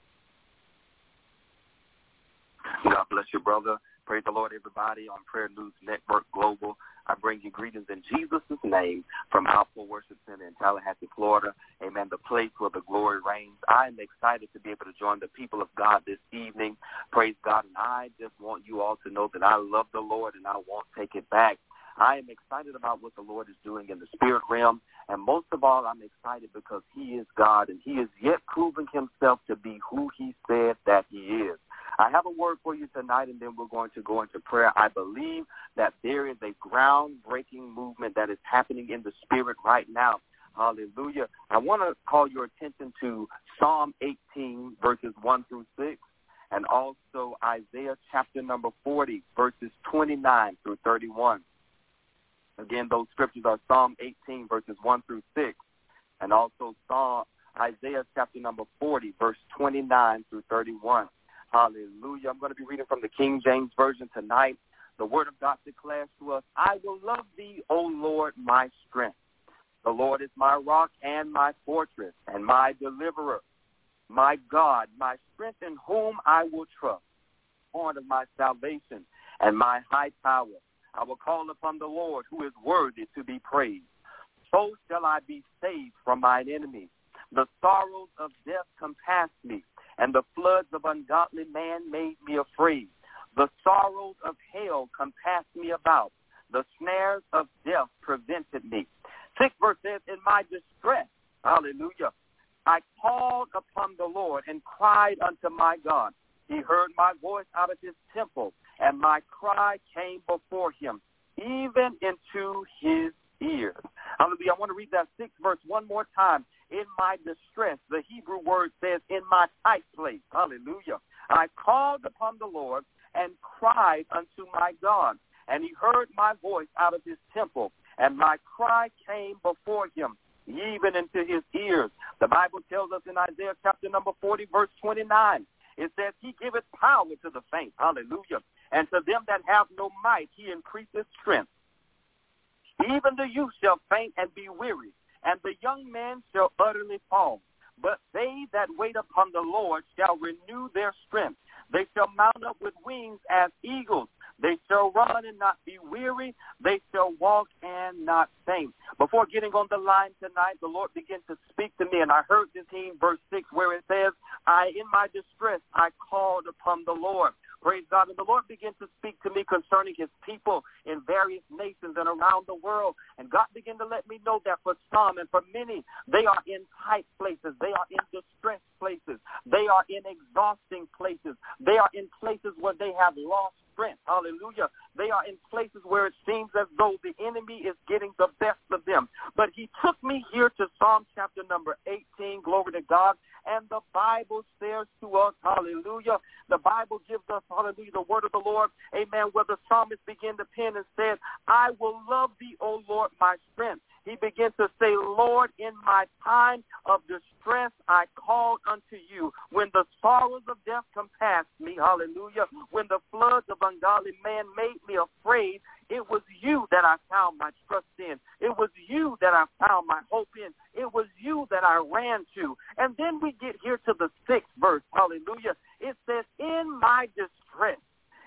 God bless you, brother. Praise the Lord, everybody, on Prayer News Network Global. I bring you greetings in Jesus' name from Outpour Worship Center in Tallahassee, Florida. Amen, the place where the glory reigns. I am excited to be able to join the people of God this evening. Praise God, and I just want you all to know that I love the Lord and I won't take it back. I am excited about what the Lord is doing in the spirit realm, and most of all, I'm excited because he is God, and he has yet proven himself to be who he said that he is. I have a word for you tonight, and then we're going to go into prayer. I believe that there is a groundbreaking movement that is happening in the spirit right now. Hallelujah. I want to call your attention to Psalm 18, verses 1 through 6, and also Isaiah chapter number 40, verses 29 through 31. Again, those scriptures are Psalm 18, verses 1 through 6, and also Isaiah chapter number 40, verse 29 through 31. Hallelujah. I'm going to be reading from the King James Version tonight. The word of God declares to us, I will love thee, O Lord, my strength. The Lord is my rock and my fortress and my deliverer, my God, my strength in whom I will trust, horn of my salvation and my high tower. I will call upon the Lord, who is worthy to be praised. So shall I be saved from mine enemies. The sorrows of death compassed me, and the floods of ungodly man made me afraid. The sorrows of hell compassed me about. The snares of death prevented me. 6th verse says, in my distress, hallelujah, I called upon the Lord and cried unto my God. He heard my voice out of his temple, and my cry came before him, even into his ears. Hallelujah. I want to read that 6th verse one more time. In my distress, the Hebrew word says, in my tight place. Hallelujah. I called upon the Lord and cried unto my God, and he heard my voice out of his temple, and my cry came before him, even into his ears. The Bible tells us in Isaiah chapter number 40, verse 29, it says, he giveth power to the faint. Hallelujah. And to them that have no might, he increaseth strength. Even the youth shall faint and be weary, and the young man shall utterly fall. But they that wait upon the Lord shall renew their strength. They shall mount up with wings as eagles. They shall run and not be weary. They shall walk and not faint. Before getting on the line tonight, the Lord began to speak to me, and I heard this in verse 6 where it says, in my distress, I called upon the Lord. Praise God. And the Lord began to speak to me concerning his people in various nations and around the world. And God began to let me know that for some and for many, they are in tight places. They are in distressed places. They are in exhausting places. They are in places where they have lost strength. Hallelujah. They are in places where it seems as though the enemy is getting the best of them. But he took me here to Psalm chapter number 18, glory to God, and the Bible says to us, hallelujah, the Bible gives us, hallelujah, the word of the Lord, amen, where the psalmist began to pen and said, I will love thee, O Lord, my strength. He begins to say, Lord, in my time of distress, I called unto you. When the sorrows of death compassed me, hallelujah, when the floods of ungodly man made me afraid, it was you that I found my trust in. It was you that I found my hope in. It was you that I ran to. And then we get here to the 6th verse, hallelujah. It says, in my distress,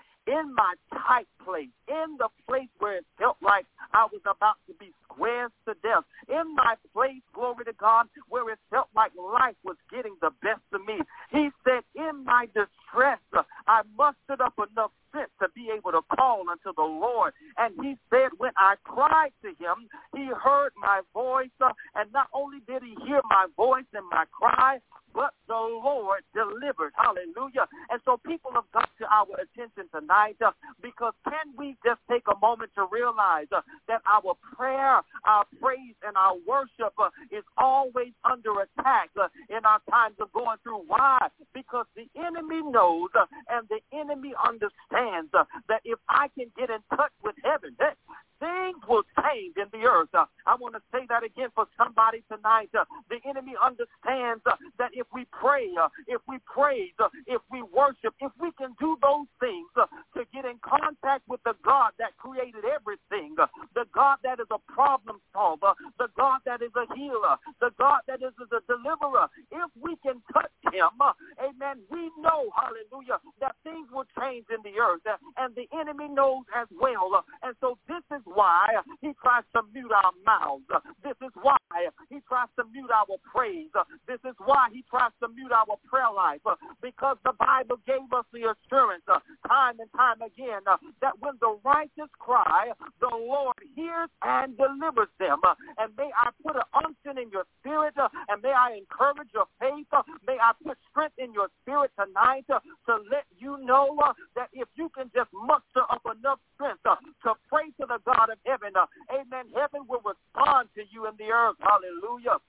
in my tight place, in the place where it felt like I was about to be squeezed to death, in my place, glory to God, where it felt like life was getting the best of me. He said, in my distress, I mustered up enough strength to be able to call unto the Lord. And he said, when I cried to him, he heard my voice, and not only did he hear my voice and my cry, but the Lord delivered. Hallelujah. And so people have got to our attention tonight because can we just take a moment to realize that our prayer, our praise, and our worship is always under attack in our times of going through. Why? Because the enemy knows and the enemy understands that if I can get in touch with heaven, things will change in the earth. I want to say that again for somebody tonight. The enemy understands that if we pray, if we praise, if we worship, if we can do those things to get in contact with the God that created everything, the God that is a problem solver, the God that is a healer, the God that is a deliverer, if we can touch him, amen, we know, hallelujah, that things will change in the earth. And the enemy knows as well. And so this is why he tries to mute our mouths. This is why he tries to mute our praise. This is why he tries to mute our prayer life, because the Bible gave us the assurance time and time again that when the righteous cry, the Lord hears and delivers them. And may I put an unction in your spirit, and may I encourage your faith. May I put strength in your spirit tonight to let you know that if you can just muster up enough strength to pray to the God of heaven, amen, heaven will respond to you in the earth. Hallelujah.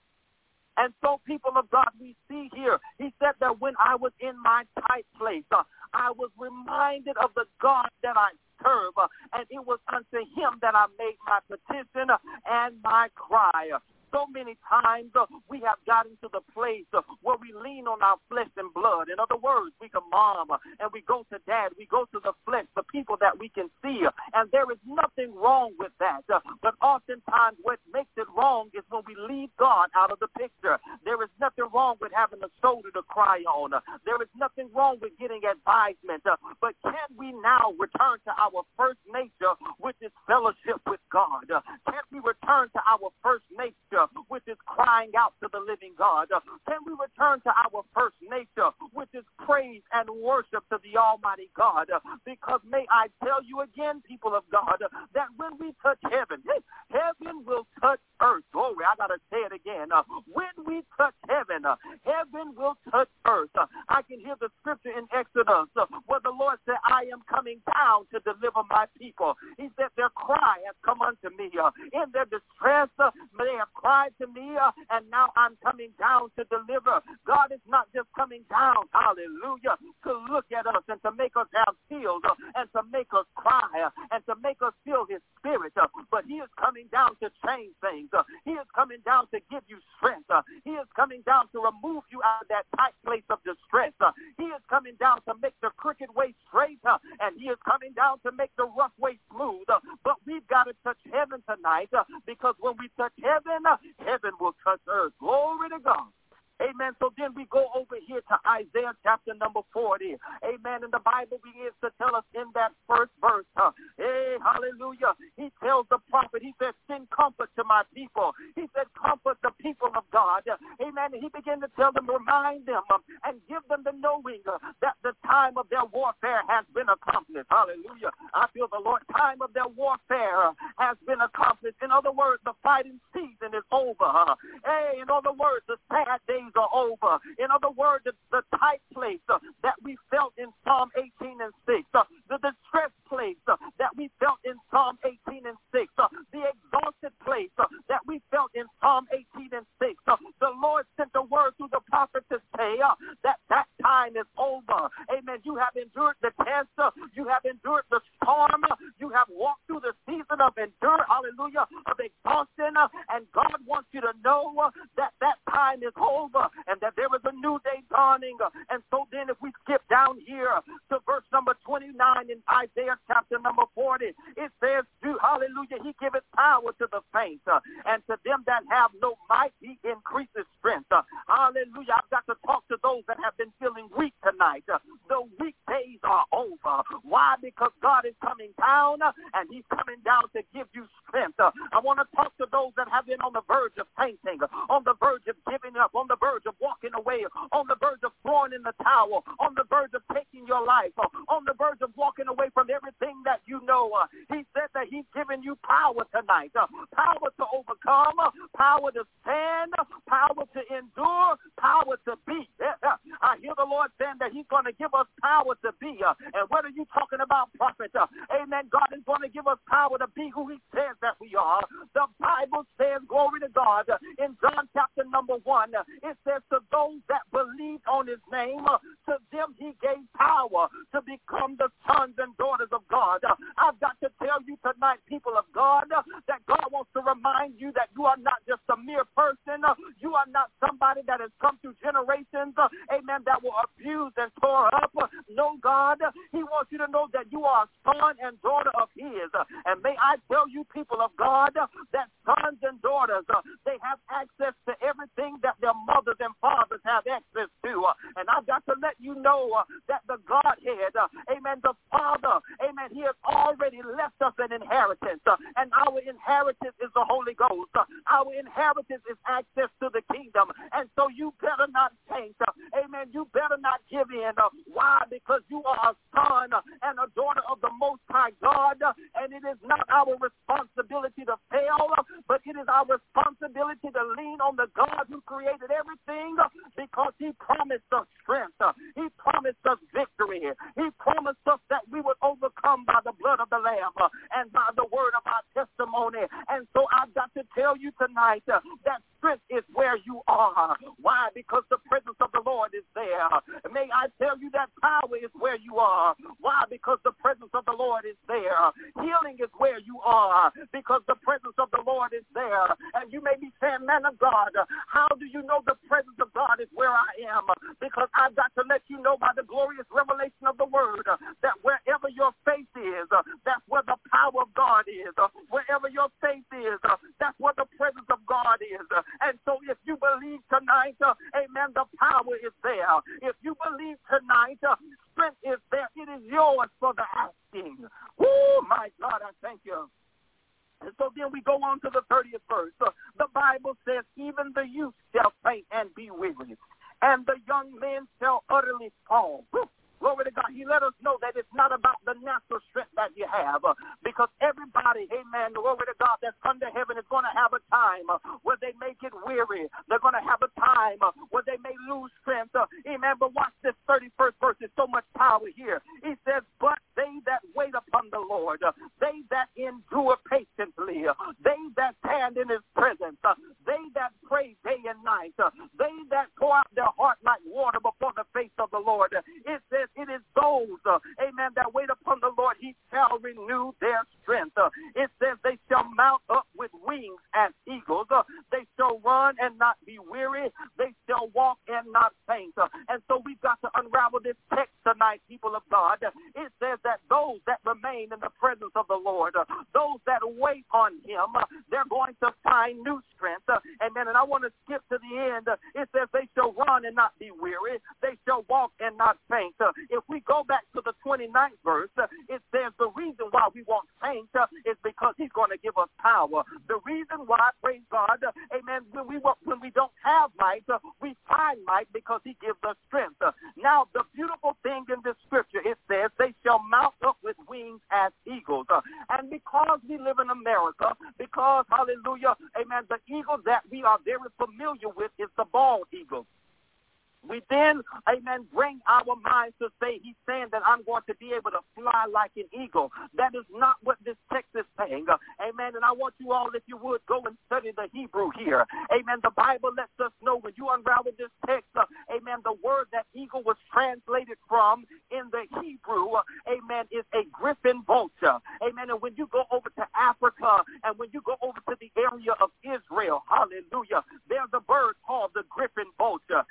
And so, people of God, we see here, he said that when I was in my tight place, I was reminded of the God that I serve, and it was unto him that I made my petition and my cry. So many times we have gotten to the place where we lean on our flesh and blood. In other words, we go mom and we go to dad. We go to the flesh, the people that we can see. And there is nothing wrong with that. But oftentimes what makes it wrong is when we leave God out of the picture. There is nothing wrong with having a shoulder to cry on. There is nothing wrong with getting advisement. But can we now return to our first nature, which is fellowship with God? Can we return to our first nature, which is crying out to the living God? Can we return to our first nature, which is praise and worship to the Almighty God? Because may I tell you again, people of God, that when we touch heaven, heaven will touch earth. Glory, I got to say it again. When we touch heaven, heaven will touch earth. I can hear the scripture in Exodus where the Lord said, I am coming down to deliver my people. He said, their cry has come unto me. In their distress, they have cried to me, and now I'm coming down to deliver. God is not just coming down, hallelujah, to look at us and to make us have feels and to make us cry and to make us feel his spirit, but he is coming down to change things. He is coming down to give you strength. He is coming down to remove you out of that tight place of distress. He is coming down to make the crooked way straight, and he is coming down to make the rough way smooth. But we've got to touch heaven tonight, because when we touch heaven, heaven will touch earth. Glory to God. Amen. Amen. So then we go over here to Isaiah chapter number 40. Amen. And the Bible begins to tell us in that first verse, hey, hallelujah. He tells the prophet, he said, send comfort to my people. He said, comfort the people of God. Amen. And he began to tell them, remind them, and give them the knowing that the time of their warfare has been accomplished. Hallelujah. I feel the Lord. Time of their warfare has been accomplished. In other words, the fighting season is over. Hey, in other words, the sad days are over. In other words, the tight place that we felt in Psalm 18 and 6, the distress place that we felt in Psalm 18 and 6, the exhausted place that we felt in Psalm 18 and 6. The Lord sent a word through the prophet to say that time is over. Amen. You have endured the test. You have endured the storm. You have walked through the season of hallelujah, of exhaustion. And God wants you to know that time is over and that there is a new day dawning. And so then if we skip down here to verse number 29 in Isaiah chapter number 40, it says, hallelujah, he giveth power to the faint, and to them that have no might he increases strength. Hallelujah. I've got to talk to those that have been feeling weak tonight. The weak days are over. Why? Because God is coming down, and he's coming down to give you strength. I want to talk to those that have been on the verge of fainting, on the verge of giving up, on the verge of walking away, on the verge of throwing in the towel, on the verge of taking your life, on the verge of walking away from everything that you know. He said that he's given you power tonight, power to overcome, power to stand, power to endure, power to be. I hear the Lord saying that he's going to give us power to be. And what are you talking about, prophet? Amen. God is going to give us power to be who he says that we are. The Bible says, glory to God, in John chapter number 1, it says, to those that believed on his name, to them he gave power to become the sons and daughters of God. I've got to tell you tonight, people of God, that God wants to remind you that you are not just a mere person. You are not somebody that has come through generations, amen, that were abused and tore up. No, God, he wants you to know that you are a son and daughter of his. And may I tell you, people of God, that sons and daughters, they have access to everything that their mothers and fathers have access to. And I've got to let you know that the Godhead, amen, the Father, amen, he has already left us an inheritance. And our inheritance is the Holy Ghost. Our inheritance is access to the kingdom. And so you better not faint. Amen. You better not give in. Why? Because you are a son and a daughter of the Most High God. And it is not our responsibility to fail, but it is our responsibility to lean on the God who created everything, because he promised us strength. He promised us victory. He promised us that we would overcome by the blood of the Lamb and by the word of our testimony. And so I've got to tell you tonight that strength is where you are. Why? Because the presence of the Lord is there. May I tell you that power is where you are. Why? Because the presence of the Lord is there. Healing is where you are, because the presence of the Lord is there. And you may be saying, man of God, how do you know the presence of God is where I am? Because I've got to let you know by the glorious revelation of the word that wherever your faith is, that's where the power of God is. Wherever your faith is, that's where the presence of God is. And so if you believe tonight, amen, the power is there. If you believe tonight, strength is there. It is yours for the asking. Oh, my God, I thank you. And so then we go on to the 30th verse. The Bible says, even the youth shall faint and be weary, and the young men shall utterly fall. Glory to God. He let us know that it's not about the natural strength that you have, because everybody, amen, glory to God, that's under heaven is going to have a time where they may get weary. They're going to have a time where they may lose strength. Amen. But watch this 31st verse. There's so much power here. He says, but they that wait upon the Lord, they that endure patiently, they that stand in his presence, they that pray day and night, they that pour out their heart like water before the face of the Lord. It says, it is those, amen, that wait upon the Lord, he shall renew their strength. It says they shall mount up with wings as eagles. They shall run and not be weary. They shall walk and not faint. And so we've got to unravel this text tonight, people of God. It says that those that remain in the presence of the Lord, those that wait on him, they're going to find new strength. Amen. And I want to skip to the end. It says they shall run and not be weary. They shall walk and not faint. If we go back to the 29th verse, it says the reason why we won't faint is because he's going to give us power. The reason why, praise God, amen, when we don't have might, we find might because he gives us strength. Now, the beautiful thing in this scripture, it says they shall mount up with wings as eagles. And because we live in America, because, hallelujah, amen, the eagle that we are very familiar with is the bald eagle. We then, amen, bring our minds to say he's saying that I'm going to be able to fly like an eagle. That is not what this text is saying. Amen. And I want you all, if you would, go and study the Hebrew here. Amen. The Bible lets us know when you unravel this text, amen, the word that eagle was translated from in the Hebrew, amen, is a griffin vulture. Amen. And when you go over to Africa and when you go over to the area of Israel, hallelujah, there's a bird called the griffin vulture.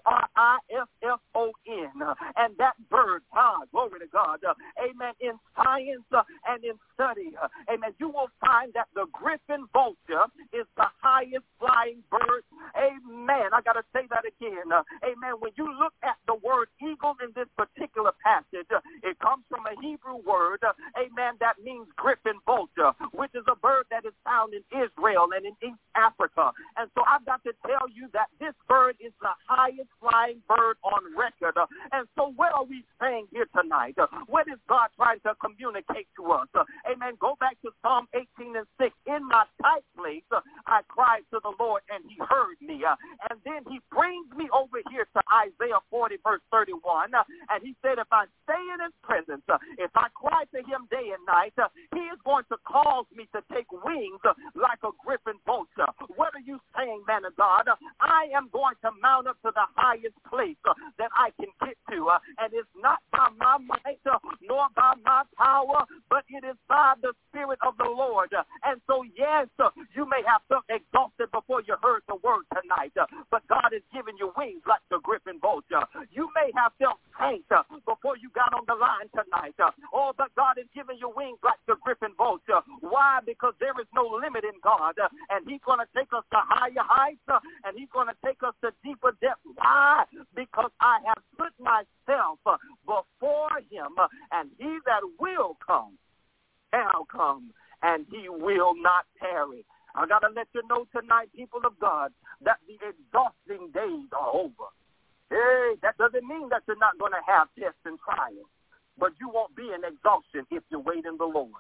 Griffon, and that bird, glory to God, amen, in science and in study, amen, you will find that the griffin vulture is the highest flying bird, amen. I got to say that again, amen. When you look at the word eagle in this particular passage, it comes from a Hebrew word, amen, that means griffin vulture, which is a bird that is found in Israel and in East Africa. And so I've got to tell you that this bird is the highest flying bird on record. And so what are we saying here tonight? What is God trying to communicate to us? Amen. Go back to Psalm 18:6. In my tight place, I cried to the Lord, and he heard me. And then he brings me over here to Isaiah 40, verse 31. And he said, if I stay in his presence, if I cry to him day and night, he is going to cause me to take wings like a griffin vulture. What are you saying, man of God? I am going to mount up to the highest place that I can get to. And it's not by my might nor by my power, but it is by the Spirit of the Lord. And so, yes, you may have felt exhausted before you heard the word tonight, but God has given you wings like the griffin vulture. You may have felt faint before you got on the line tonight. Oh, but God has given you wings like the griffin vulture. Why? Because there is no limit in God, and he's going to take us to higher heights, and he's going to take us to deeper depths. Why? Because I have put myself before him, and he that will come shall come, and he will not tarry. I got to let you know tonight, people of God, that the exhausting days are over. Hey, that doesn't mean that you're not going to have tests and trials, but you won't be in exhaustion if you wait in the Lord.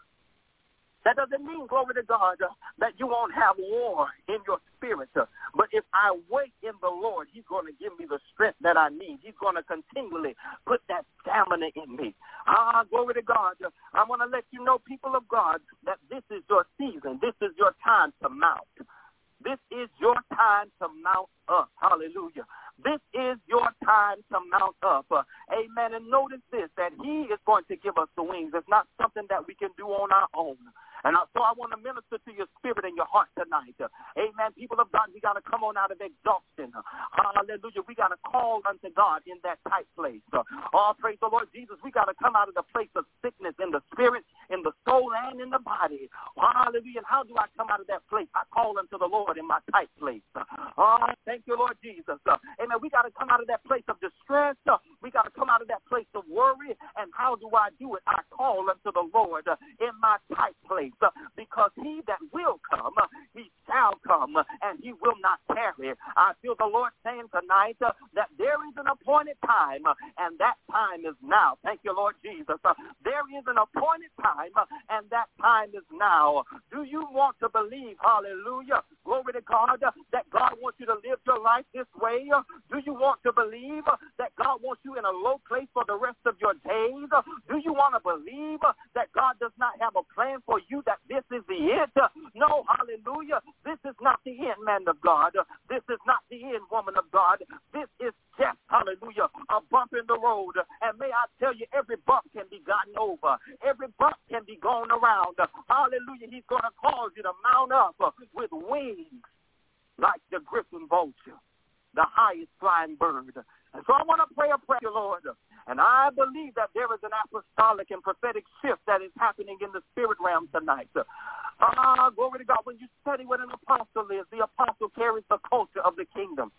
That doesn't mean, glory to God, that you won't have war in your spirit. But if I wait in the Lord, he's going to give me the strength that I need. He's going to continually put that stamina in me. Glory to God. I want to let you know, people of God, that this is your season. This is your time to mount. This is your time to mount up. Hallelujah. This is your time to mount up. Amen. And notice this, that he is going to give us the wings. It's not something that we can do on our own. And so I want to minister to your spirit and your heart tonight. Amen. People of God, we got to come on out of exhaustion. Hallelujah. We got to call unto God in that tight place. Oh, praise the Lord Jesus. We got to come out of the place of sickness in the spirit, in the soul, and in the body. Hallelujah. And how do I come out of that place? I call unto the Lord in my tight place. Oh, thank you, Lord Jesus. Amen. We got to come out of that place of distress. We got to come out of that place of worry. And how do I do it? I call unto the Lord in my tight place. Because he that will come, he shall come, and he will not tarry. I feel the Lord saying tonight that there is an appointed time, and that time is now. Thank you, Lord Jesus. There is an appointed time, and that time is now. Do you want to believe, hallelujah, glory to God, that God wants you to live your life this way? Do you want to believe that God wants you in a low place for the rest of your days? Do you want to believe that God does not have a plan for you, that this is the end? No, hallelujah. This is not the end, man of God. This is not the end, woman of God. This is just, hallelujah, a bump in the road. And may I tell you, every bump can be gotten over. Every bump can be gone around. Hallelujah. He's going to cause you to mount up with wings like the griffin vulture. the highest flying bird. And so I want to pray a prayer, Lord. And I believe that there is an apostolic and prophetic shift that is happening in the spirit realm tonight. Glory to God. When you study what an apostle is, the apostle carries the culture of the kingdom.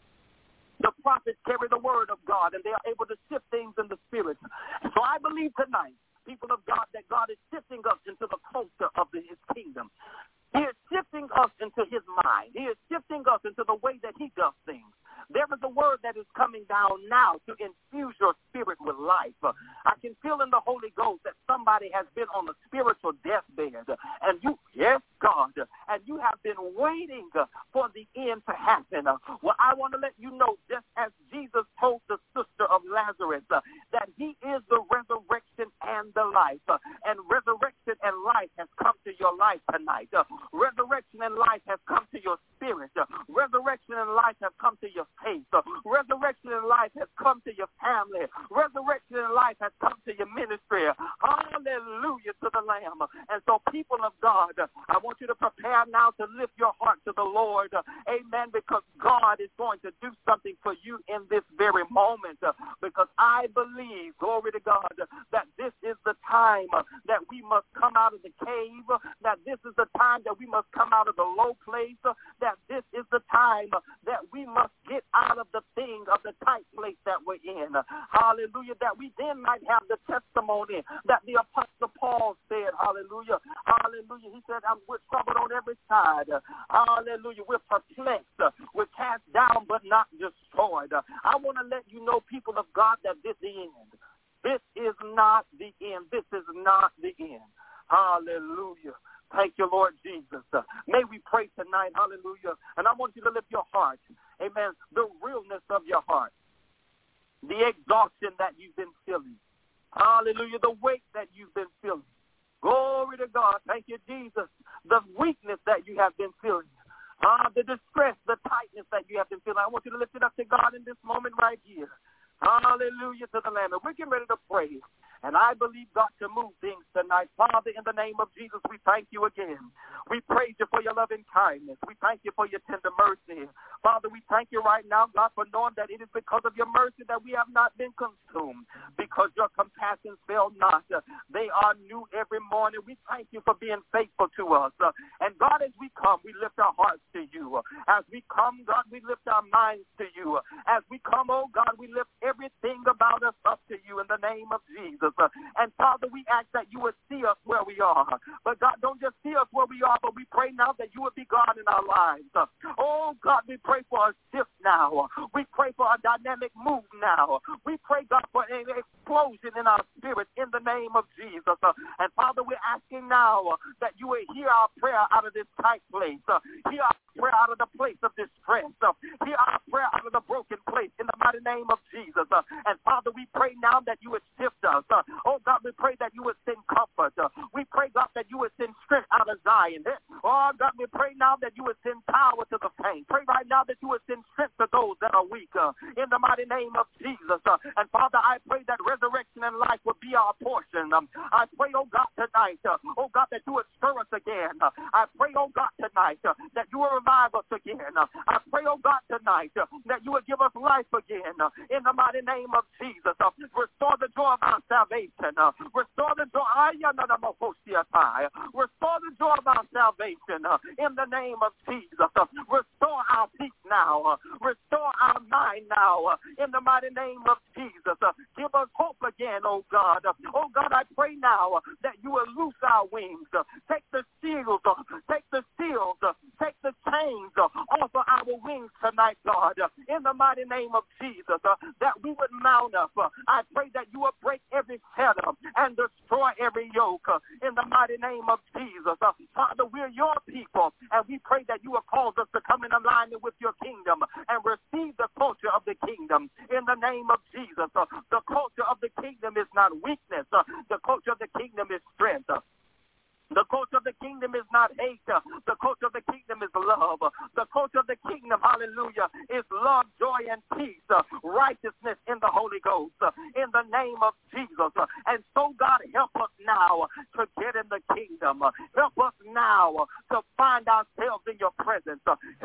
The prophets carry the word of God, and they are able to shift things in the spirit. So I believe tonight, people of God, that God is shifting us into the culture of his kingdom. He is shifting us into his mind. He is shifting us into the way that he does things. There is a word that is coming down now to infuse your spirit with life. I can feel in the Holy Ghost that somebody has been on a spiritual deathbed, and you, yes, God, and you have been waiting for the end to happen. Well, I want to let you know, just as Jesus told the sister of Lazarus, that he is the resurrection and the life, and resurrection and life has come to your life tonight. Resurrection and life has come to your spirit. Resurrection and life has come to your faith. Resurrection and life has come to your family. Resurrection and life has come to your ministry. Hallelujah to the Lamb. And so, people of God, I want you to prepare now to lift your heart to the Lord. Amen. Because God is going to do something for you in this very moment. Because I believe, glory to God, that this is the time that we must come out of the cave, that this is the time that we must come out of the low place, that this is the time that we must get out of the thing of the tight place that we're in. Hallelujah. That we then might have the testimony that the Apostle Paul said. Hallelujah. Hallelujah. He said, we're troubled on every side. Hallelujah. We're perplexed. We're cast down but not destroyed. I want to let you know, people of God, that this is the end. This is not the end. This is not the end. Hallelujah. Thank you, Lord Jesus. May we pray tonight. Hallelujah. And I want you to lift your heart. Amen. The realness of your heart. The exhaustion that you've been feeling. Hallelujah. The weight that you've been feeling. Glory to God. Thank you, Jesus. The weakness that you have been feeling. The distress, the tightness that you have been feeling. I want you to lift it up to God in this moment right here. Hallelujah to the Lamb. And we're getting ready to pray. And I believe God to move things tonight. Father, in the name of Jesus, we thank you again. We praise you for your loving kindness. We thank you for your tender mercy. Father, we thank you right now, God, for knowing that it is because of your mercy that we have not been consumed, because your compassions fail not. They are new every morning. We thank you for being faithful to us. And God, as we come, we lift our hearts to you. As we come, God, we lift our minds to you. As we come, oh God, we lift everything about us up to you in the name of Jesus. And Father, we ask that you would see us where we are. But God, don't just see us where we are, but we pray now that you would be God in our lives. Oh God, we pray for a shift now. We pray for a dynamic move now. We pray, God, for an explosion in our spirit in the name of Jesus. And Father, we're asking now that you would hear our prayer out of this tight place. Hear our prayer out of the place of distress. Hear our prayer out of the broken place in the mighty name of Jesus. And Father, we pray now that you would shift us. Oh God, we pray that you would send comfort. We pray, God, that you would send strength out of Zion. Oh God, we pray now that you would send power to the faint. Pray right now that you would send strength to those that are weak in the mighty name of Jesus. And Father, I pray that resurrection and life would be our portion. I pray, oh God, tonight, oh God, that you would stir us again. I pray, oh God, tonight, that you would revive us again. I pray, oh God, tonight, that you would give us life again in the mighty name of Jesus. Restore the joy of our salvation. Restore the joy. Restore the joy of our salvation in the name of Jesus. Restore our peace now. Restore our mind now in the mighty name of Jesus. Give us hope again, oh God. Oh God, I pray now that you will loose our wings. Take the seals, take the seals, take the chains off of our wings tonight, God, in the mighty name of Jesus, that we would mount up. I pray that you will break every fetter and destroy every yoke in the mighty name of Jesus. Father, we're your people, and we pray that you will cause us to come in alignment with your kingdom and receive the culture of the kingdom in the name of Jesus. The culture of the kingdom is not weakness. The culture of the kingdom is strength. The culture of the kingdom is not hate. The culture of the kingdom is love. The culture of the kingdom, hallelujah, is love, joy, and peace, righteousness in the Holy Ghost, in the name of Jesus. And so, God, help us now to get in the kingdom. Help us now to find ourselves in your presence. Help us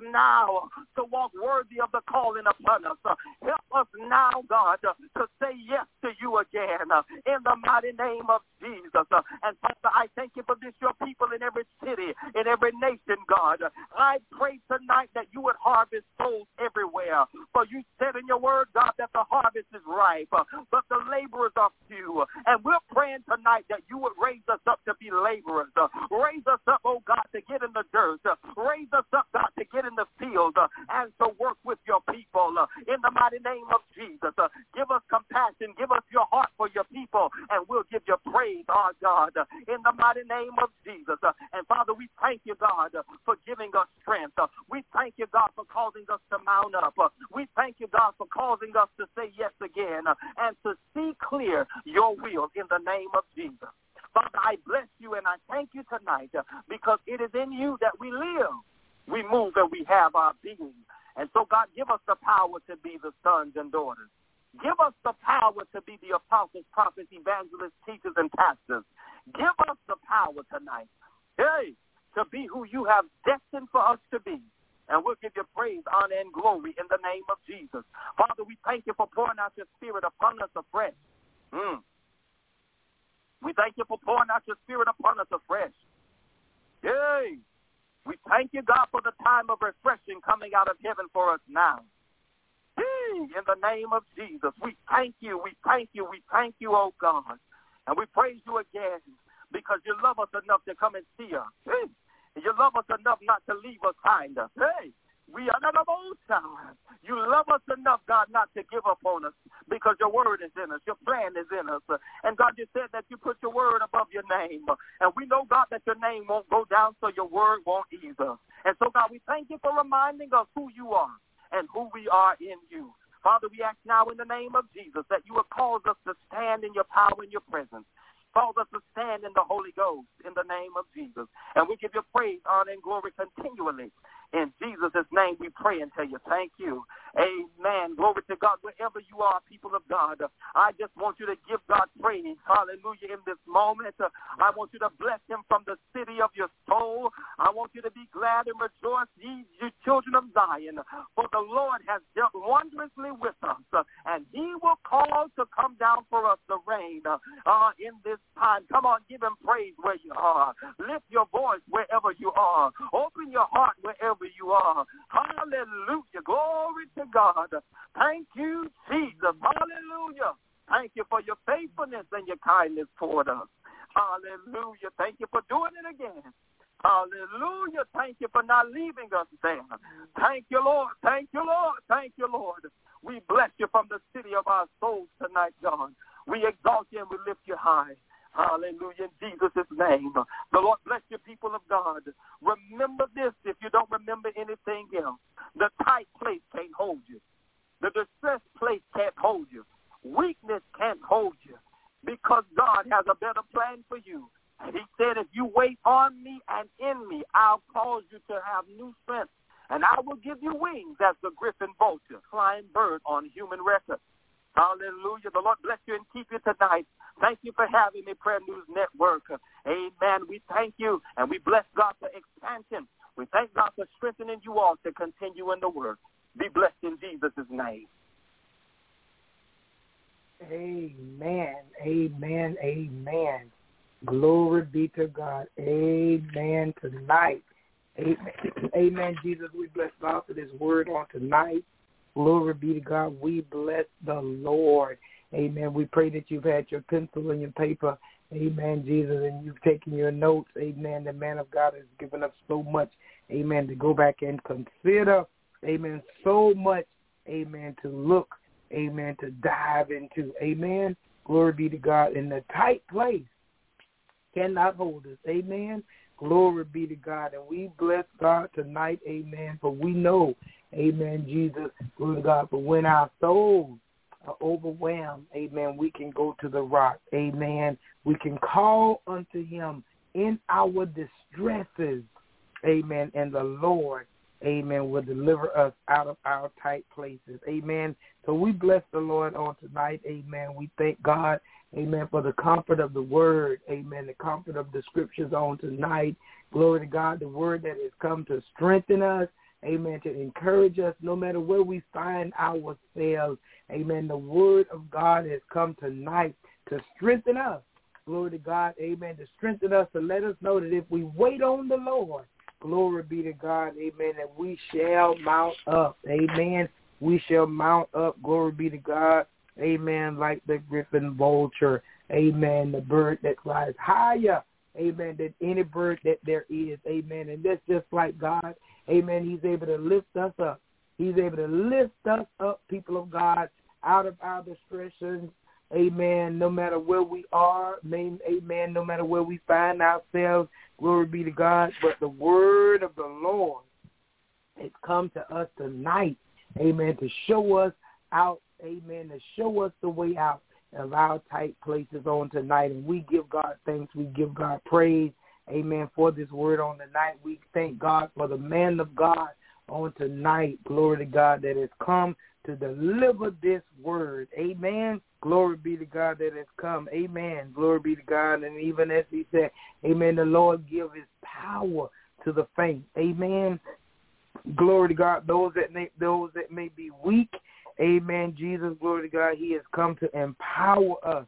now to walk worthy of the calling upon us. Help us now, God, to say yes to you again in the mighty name of Jesus. And Father, I thank you for this, your people in every city, in every nation, God. I pray tonight that you would harvest souls everywhere. For you said in your word, God, that the harvest is ripe, but the laborers are few. And we're praying tonight that you would raise us up to be laborers. Raise us up, oh God, to get in the dirt. Raise us up, God, to get in the field and to work with your people in the mighty name of Jesus. Give us compassion. Give us your heart for your people, and we'll give you praise, our God, in the mighty name of Jesus. And Father, we thank you, God, for giving us strength. We thank you, God, for causing us to mount up. We thank you, God, for causing us to say yes again and to see clear your will in the name of Jesus. Father, I bless you and I thank you tonight because it is in you that we live, we move, and we have our being. And so, God, give us the power to be the sons and daughters. Give us the power to be the apostles, prophets, evangelists, teachers, and pastors. Give us the power tonight, to be who you have destined for us to be. And we'll give you praise, honor, and glory in the name of Jesus. Father, we thank you for pouring out your spirit upon us afresh. We thank you for pouring out your spirit upon us afresh. Yay! We thank you, God, for the time of refreshing coming out of heaven for us now. In the name of Jesus, we thank you, we thank you, we thank you, oh God. And we praise you again because you love us enough to come and see us. You love us enough not to leave us behind us. We are not of old time. You love us enough, God, not to give up on us because your word is in us. Your plan is in us. And, God, you said that you put your word above your name. And we know, God, that your name won't go down so your word won't either. And so, God, we thank you for reminding us who you are and who we are in you. Father, we ask now in the name of Jesus that you will cause us to stand in your power and your presence. Cause us to stand in the Holy Ghost in the name of Jesus. And we give you praise, honor, and glory continually. In Jesus' name we pray and tell you thank you. Amen. Glory to God. Wherever you are, people of God, I just want you to give God praise. Hallelujah. In this moment, I want you to bless him from the city of your soul. I want you to be glad and rejoice, ye children of Zion, for the Lord has dealt wondrously with us, and he will cause to come down for us the rain in this time. Come on, give him praise where you are. Lift your voice wherever you are. Open your heart wherever you are. Hallelujah. Glory to God. Thank you, Jesus. Hallelujah. Thank you for your faithfulness and your kindness toward us. Hallelujah. Thank you for doing it again. Hallelujah. Thank you for not leaving us there. Thank you, Lord. Thank you, Lord. Thank you, Lord. We bless you from the city of our souls tonight, God. We exalt you and we lift you high. Hallelujah. In Jesus' name. The Lord bless you, people of God. Remember this if you don't remember anything else. The tight place can't hold you. The distressed place can't hold you. Weakness can't hold you because God has a better plan for you. And he said, if you wait on me and in me, I'll cause you to have new strength. And I will give you wings as the griffin vulture, flying bird on human record. Hallelujah. The Lord bless you and keep you tonight. Thank you for having me, Prayer News Network. Amen. We thank you and we bless God for expansion. We thank God for strengthening you all to continue in the work. Be blessed in Jesus' name.
Amen. Amen. Amen. Glory be to God. Amen tonight. Amen. Amen, Jesus. We bless God for this word on tonight. Glory be to God. We bless the Lord. Amen. We pray that you've had your pencil and your paper. Amen, Jesus, and you've taken your notes. Amen. The man of God has given us so much. Amen. To go back and consider. Amen. So much. Amen. To look. Amen. To dive into. Amen. Glory be to God. In the tight place cannot hold us. Amen. Glory be to God. And we bless God tonight. Amen. For we know. Amen, Jesus. Glory to God. For when our souls are overwhelmed, amen, we can go to the rock. Amen. We can call unto him in our distresses. Amen. And the Lord, amen, will deliver us out of our tight places. Amen. So we bless the Lord on tonight. Amen. We thank God, amen, for the comfort of the word. Amen. The comfort of the scriptures on tonight. Glory to God. The word that has come to strengthen us. amen, to encourage us no matter where we find ourselves. Amen. The word of God has come tonight to strengthen us. Glory to God. Amen. To strengthen us, to let us know that if we wait on the Lord, glory be to God, amen, that we shall mount up. Amen. We shall mount up. Glory be to God. Amen. Like the griffin vulture. Amen. The bird that flies higher. Amen. Than any bird that there is. Amen. And that's just like God. Amen. He's able to lift us up. He's able to lift us up, people of God, out of our distressions. Amen. No matter where we are, amen, no matter where we find ourselves, glory be to God. But the word of the Lord has come to us tonight, amen, to show us out, amen, to show us the way out of our tight places on tonight. And we give God thanks. We give God praise, amen, for this word on tonight. We thank God for the man of God on tonight, glory to God, that has come to deliver this word. Amen. Glory be to God that has come. Amen. Glory be to God. And even as he said, amen, the Lord give his power to the faint. Amen. Glory to God. Those that may be weak. Amen. Jesus, glory to God, he has come to empower us.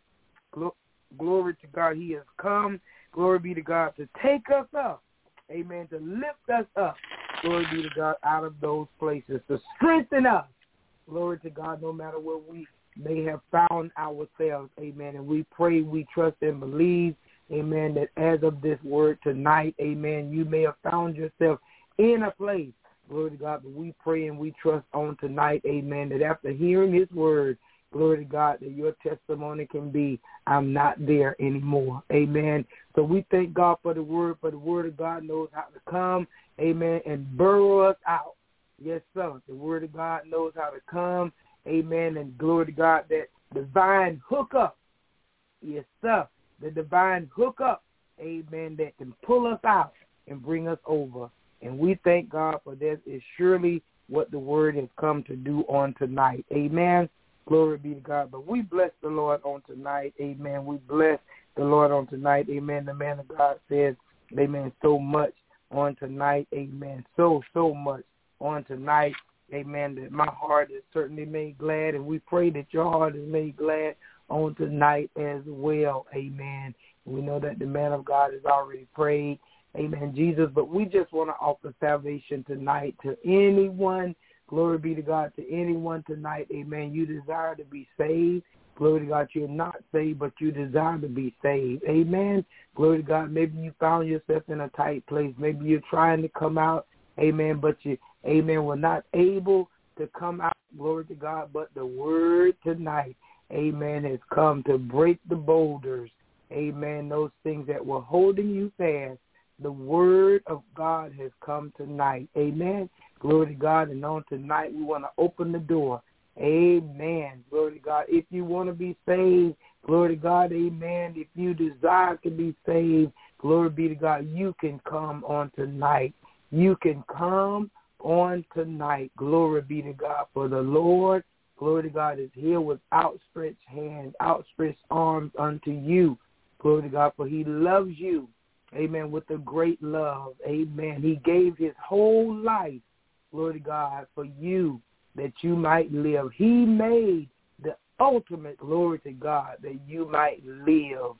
Glory to God. He has come, glory be to God, to take us up. Amen. To lift us up. Glory be to God, out of those places. To strengthen us. Glory to God, no matter where we may have found ourselves, amen. And we pray, we trust, and believe, amen, that as of this word tonight, amen, you may have found yourself in a place, glory to God, but we pray and we trust on tonight, amen, that after hearing his word, glory to God, that your testimony can be, I'm not there anymore, amen. So we thank God for the word of God knows how to come, amen, and burrow us out. Yes, sir. The word of God knows how to come. Amen. And glory to God, that divine hookup. Yes, sir. The divine hookup. Amen. That can pull us out and bring us over. And we thank God for that. Is surely what the word has come to do on tonight. Amen. Glory be to God. But we bless the Lord on tonight. Amen. We bless the Lord on tonight. Amen. The man of God says, amen, so much on tonight. Amen. So much on tonight, amen, that my heart is certainly made glad, and we pray that your heart is made glad on tonight as well, amen. We know that the man of God has already prayed, amen, Jesus, but we just want to offer salvation tonight to anyone, glory be to God, to anyone tonight, amen. You desire to be saved, glory to God, you're not saved, but you desire to be saved, amen. Glory to God, maybe you found yourself in a tight place, maybe you're trying to come out, amen, but you, amen, we're not able to come out, glory to God, but the word tonight, amen, has come to break the boulders, amen, those things that were holding you fast. The word of God has come tonight, amen, glory to God, and on tonight we want to open the door, amen, glory to God. If you want to be saved, glory to God, amen, if you desire to be saved, glory be to God, you can come on tonight. You can come on tonight. Glory be to God. For the Lord, glory to God, is here with outstretched hands, outstretched arms unto you. Glory to God, for he loves you. Amen. With a great love. Amen. He gave his whole life, glory to God, for you that you might live. He made the ultimate, glory to God, that you might live.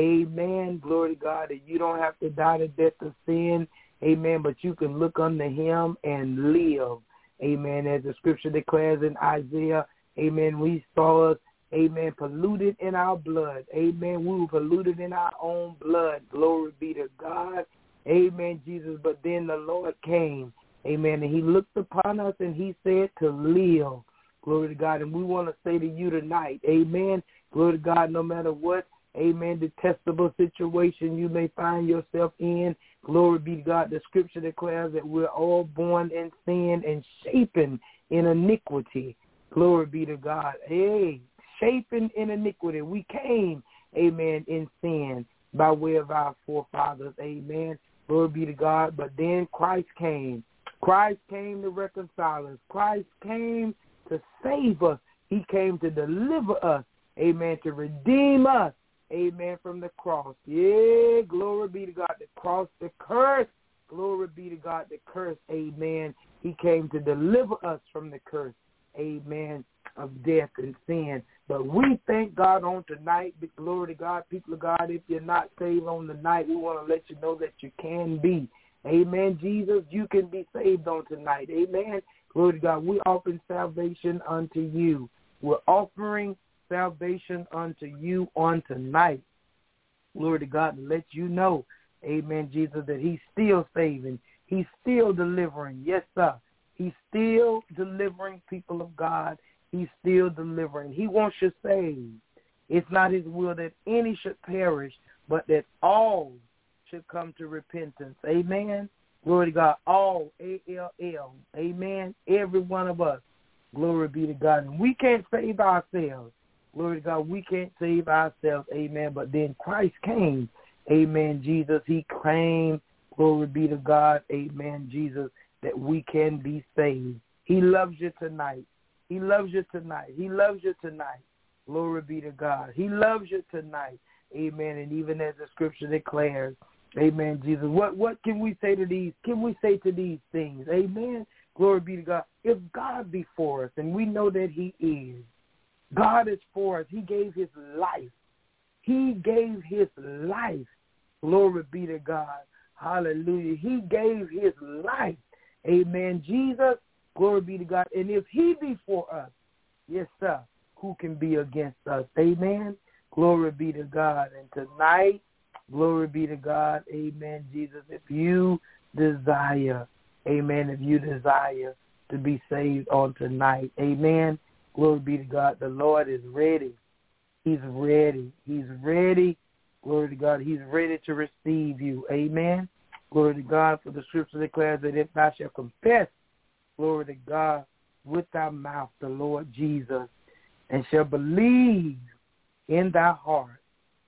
Amen. Glory to God, that you don't have to die the death of sin. Amen, but you can look unto him and live. Amen, as the scripture declares in Isaiah, amen, we saw us, amen, polluted in our blood. Amen, we were polluted in our own blood. Glory be to God. Amen, Jesus, but then the Lord came, amen, and he looked upon us and he said to live. Glory to God, and we want to say to you tonight, amen, glory to God, no matter what, amen, detestable situation you may find yourself in, glory be to God. The scripture declares that we're all born in sin and shapen in iniquity. Glory be to God. Hey, shapen in iniquity. We came, amen, in sin by way of our forefathers. Amen. Glory be to God. But then Christ came. Christ came to reconcile us. Christ came to save us. He came to deliver us. Amen. To redeem us. Amen, from the cross. Yeah, glory be to God. The cross, the curse. Glory be to God, the curse. Amen. He came to deliver us from the curse, amen, of death and sin. But we thank God on tonight. Glory to God, people of God. If you're not saved on tonight, we want to let you know that you can be. Amen, Jesus, you can be saved on tonight. Amen. Glory to God. We offer salvation unto you. We're offering salvation unto you on tonight. Glory to God, to let you know, amen, Jesus, that he's still saving. He's still delivering. Yes, sir. He's still delivering, people of God. He's still delivering. He wants you saved. It's not his will that any should perish, but that all should come to repentance. Amen. Glory to God. All, A-L-L. Amen. Every one of us. Glory be to God. And we can't save ourselves. Glory to God. We can't save ourselves. Amen. But then Christ came. Amen, Jesus. He came. Glory be to God. Amen, Jesus, that we can be saved. He loves you tonight. He loves you tonight. He loves you tonight. Glory be to God. He loves you tonight. Amen. And even as the scripture declares, amen, Jesus, what can we say to these? Can we say to these things? Amen. Glory be to God. If God be for us, and we know that he is, God is for us. He gave his life. He gave his life. Glory be to God. Hallelujah. He gave his life. Amen. Jesus, glory be to God. And if he be for us, yes, sir, who can be against us? Amen. Glory be to God. And tonight, glory be to God. Amen, Jesus. If you desire, amen, if you desire to be saved on tonight, amen, glory be to God. The Lord is ready. He's ready. He's ready. Glory to God. He's ready to receive you. Amen. Glory to God. For the scripture declares that if thou shalt confess, glory to God, with thy mouth the Lord Jesus, and shall believe in thy heart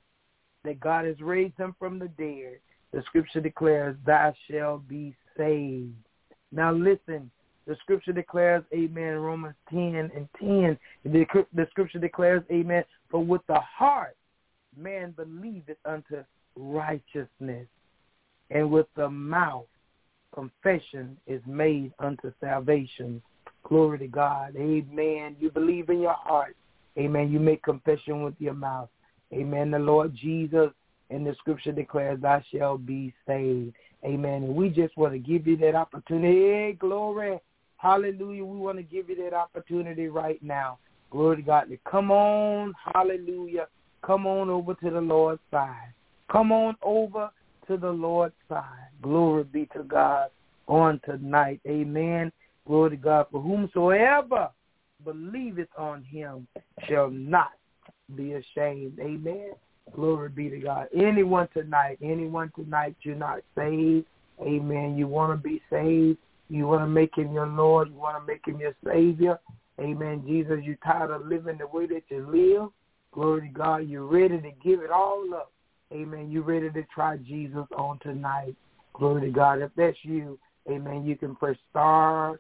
that God has raised him from the dead, the scripture declares thou shalt be saved. Now listen, the scripture declares, amen, Romans 10:10, the scripture declares, amen, for with the heart man believeth unto righteousness, and with the mouth confession is made unto salvation. Glory to God. Amen. You believe in your heart. Amen. You make confession with your mouth. Amen. The Lord Jesus, and the scripture declares, thou shalt be saved. Amen. And we just want to give you that opportunity. Hey, glory. Hallelujah. We want to give you that opportunity right now. Glory to God. Come on. Hallelujah. Come on over to the Lord's side. Come on over to the Lord's side. Glory be to God on tonight. Amen. Glory to God. For whomsoever believeth on him shall not be ashamed. Amen. Glory be to God. Anyone tonight you're not saved. Amen. You want to be saved. You want to make him your Lord. You want to make him your Savior. Amen. Jesus, you're tired of living the way that you live. Glory to God. You're ready to give it all up. Amen. You're ready to try Jesus on tonight. Glory to God. If that's you, amen, you can press *6.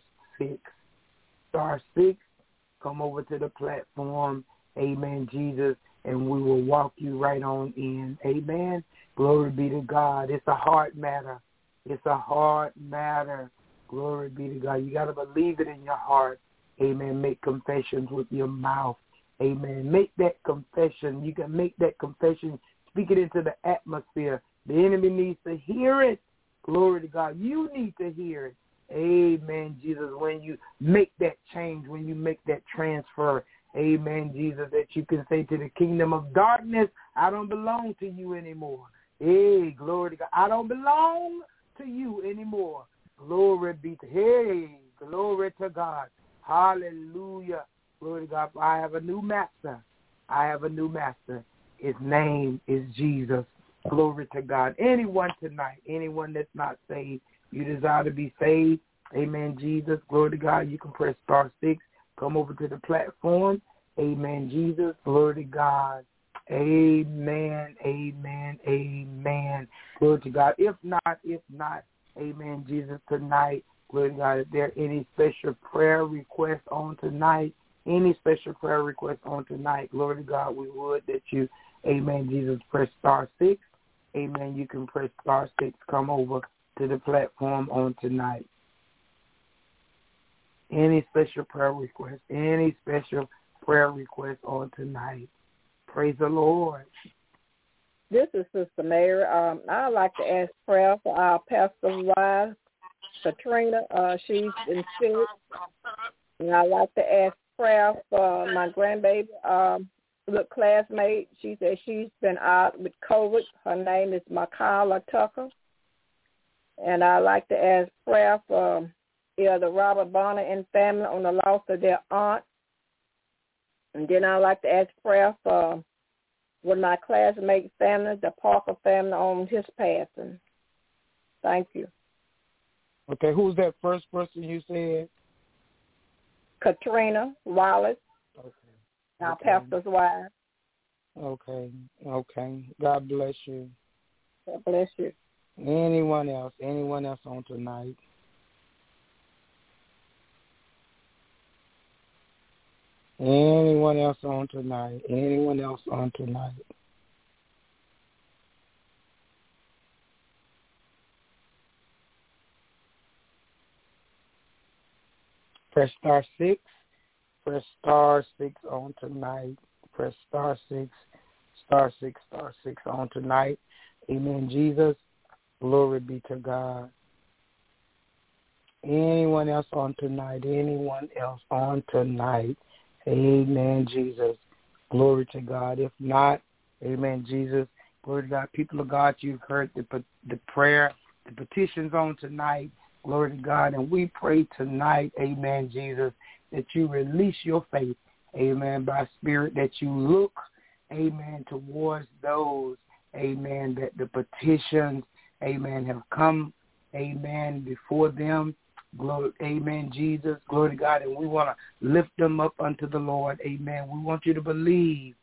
*6. Come over to the platform. Amen, Jesus, and we will walk you right on in. Amen. Glory be to God. It's a heart matter. It's a heart matter. Glory be to God. You got to believe it in your heart. Amen. Make confessions with your mouth. Amen. Make that confession. You can make that confession. Speak it into the atmosphere. The enemy needs to hear it. Glory to God. You need to hear it. Amen, Jesus. When you make that change, when you make that transfer, amen, Jesus, that you can say to the kingdom of darkness, I don't belong to you anymore. Hey, glory to God. I don't belong to you anymore. Glory be to glory to God. Hallelujah. Glory to God. I have a new master. I have a new master. His name is Jesus. Glory to God. Anyone tonight, anyone that's not saved, you desire to be saved, amen, Jesus. Glory to God. You can press *6. Come over to the platform. Amen, Jesus. Glory to God. Amen, amen, amen. Glory to God. If not, amen, Jesus, tonight, glory to God, if there are any special prayer requests on tonight, glory to God, we would that you, amen, Jesus, press *6. Amen. You can press *6. Come over to the platform on tonight. Any special prayer request? Any special prayer request on tonight? Praise the Lord.
This is Sister Mary. I'd like to ask prayer for our pastor's wife, Katrina. She's been sick. And I'd like to ask prayer for my grandbaby, little classmate. She said she's been out with COVID. Her name is Makala Tucker. And I'd like to ask prayer for the Robert Bonner and family on the loss of their aunt. And then I'd like to ask prayer for with my classmate family, the Parker family, on his passing. Thank you.
Okay, who's that first person you said?
Katrina Wallace, our pastor's wife.
Okay. God bless you.
God bless you.
Anyone else on tonight? Anyone else on tonight? Press star 6. Press star 6 on tonight. Press star 6 on tonight. Amen, Jesus. Glory be to God. Anyone else on tonight? Amen, Jesus. Glory to God. If not, amen, Jesus. Glory to God. People of God, you've heard the prayer, the petitions on tonight. Glory to God. And we pray tonight, amen, Jesus, that you release your faith, amen, by spirit, that you look, amen, towards those, amen, that the petitions, amen, have come, amen, before them. Glory, amen, Jesus. Glory to God. And we want to lift them up unto the Lord. Amen. We want you to believe.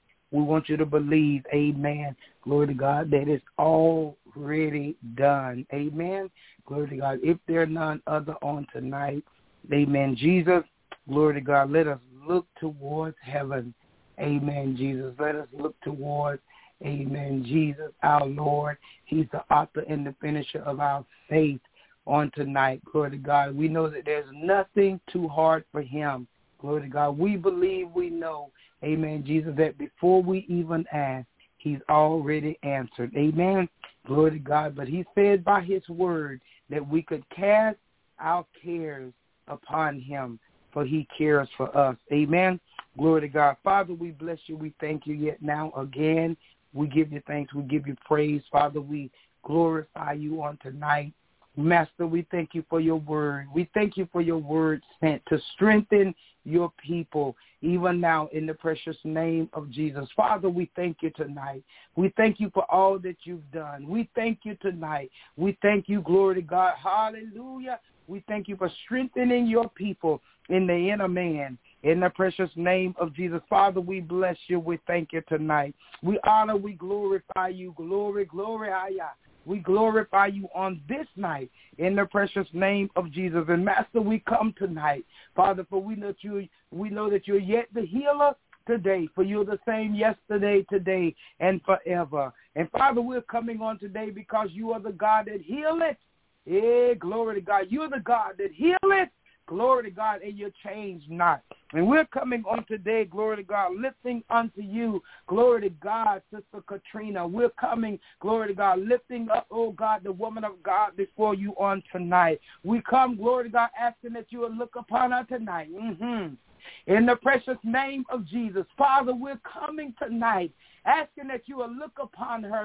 Amen. Glory to God, that it's already done. Amen. Glory to God. If there are none other on tonight, amen, Jesus. Glory to God. Let us look towards heaven. Amen, Jesus. Let us look towards, amen, Jesus, our Lord. He's the author and the finisher of our faith. On tonight, glory to God. We know that there's nothing too hard for him. Glory to God. We believe, we know, amen, Jesus, that before we even ask, he's already answered. Amen. Glory to God. But he said by his word that we could cast our cares upon him, for he cares for us. Amen. Glory to God. Father, we bless you. We thank you yet now again. We give you thanks. We give you praise. Father, we glorify you on tonight. Master, we thank you for your word. We thank you for your word sent to strengthen your people, even now in the precious name of Jesus. Father, we thank you tonight. We thank you for all that you've done. We thank you tonight. We thank you, glory to God. Hallelujah. We thank you for strengthening your people in the inner man. In the precious name of Jesus. Father, we bless you. We thank you tonight. We honor, we glorify you. Glory, glory, hallelujah. We glorify you on this night in the precious name of Jesus. And Master, we come tonight, Father, for we know that you're yet the healer today, for you're the same yesterday, today, and forever. And Father, we're coming on today because you are the God that healeth. Yeah, glory to God. You're the God that healeth. Glory to God, and you change not. And we're coming on today, glory to God, lifting unto you, glory to God, Sister Katrina. We're coming, glory to God, lifting up, oh God, the woman of God before you on tonight. We come, glory to God, asking that you will look upon her tonight. In the precious name of Jesus. Father, we're coming tonight, asking that you will look upon her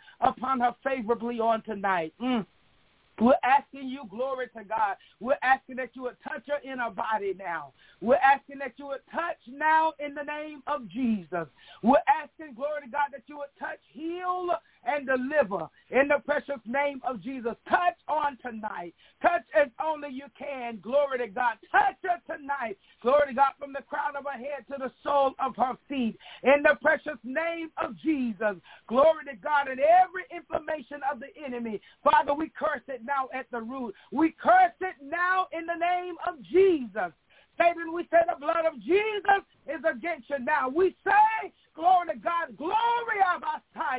favorably on tonight. We're asking you, glory to God. We're asking that you would touch her in her body now. We're asking that you would touch now in the name of Jesus. We're asking, glory to God, that you would touch, heal, and deliver in the precious name of Jesus. Touch on tonight. Touch as only you can. Glory to God. Touch her tonight. Glory to God, from the crown of her head to the sole of her feet. In the precious name of Jesus. Glory to God. And every inflammation of the enemy, Father, we curse it now at the root. We curse it now in the name of Jesus. Satan, we say the blood of Jesus is against you now. We say, glory to God, glory of Messiah,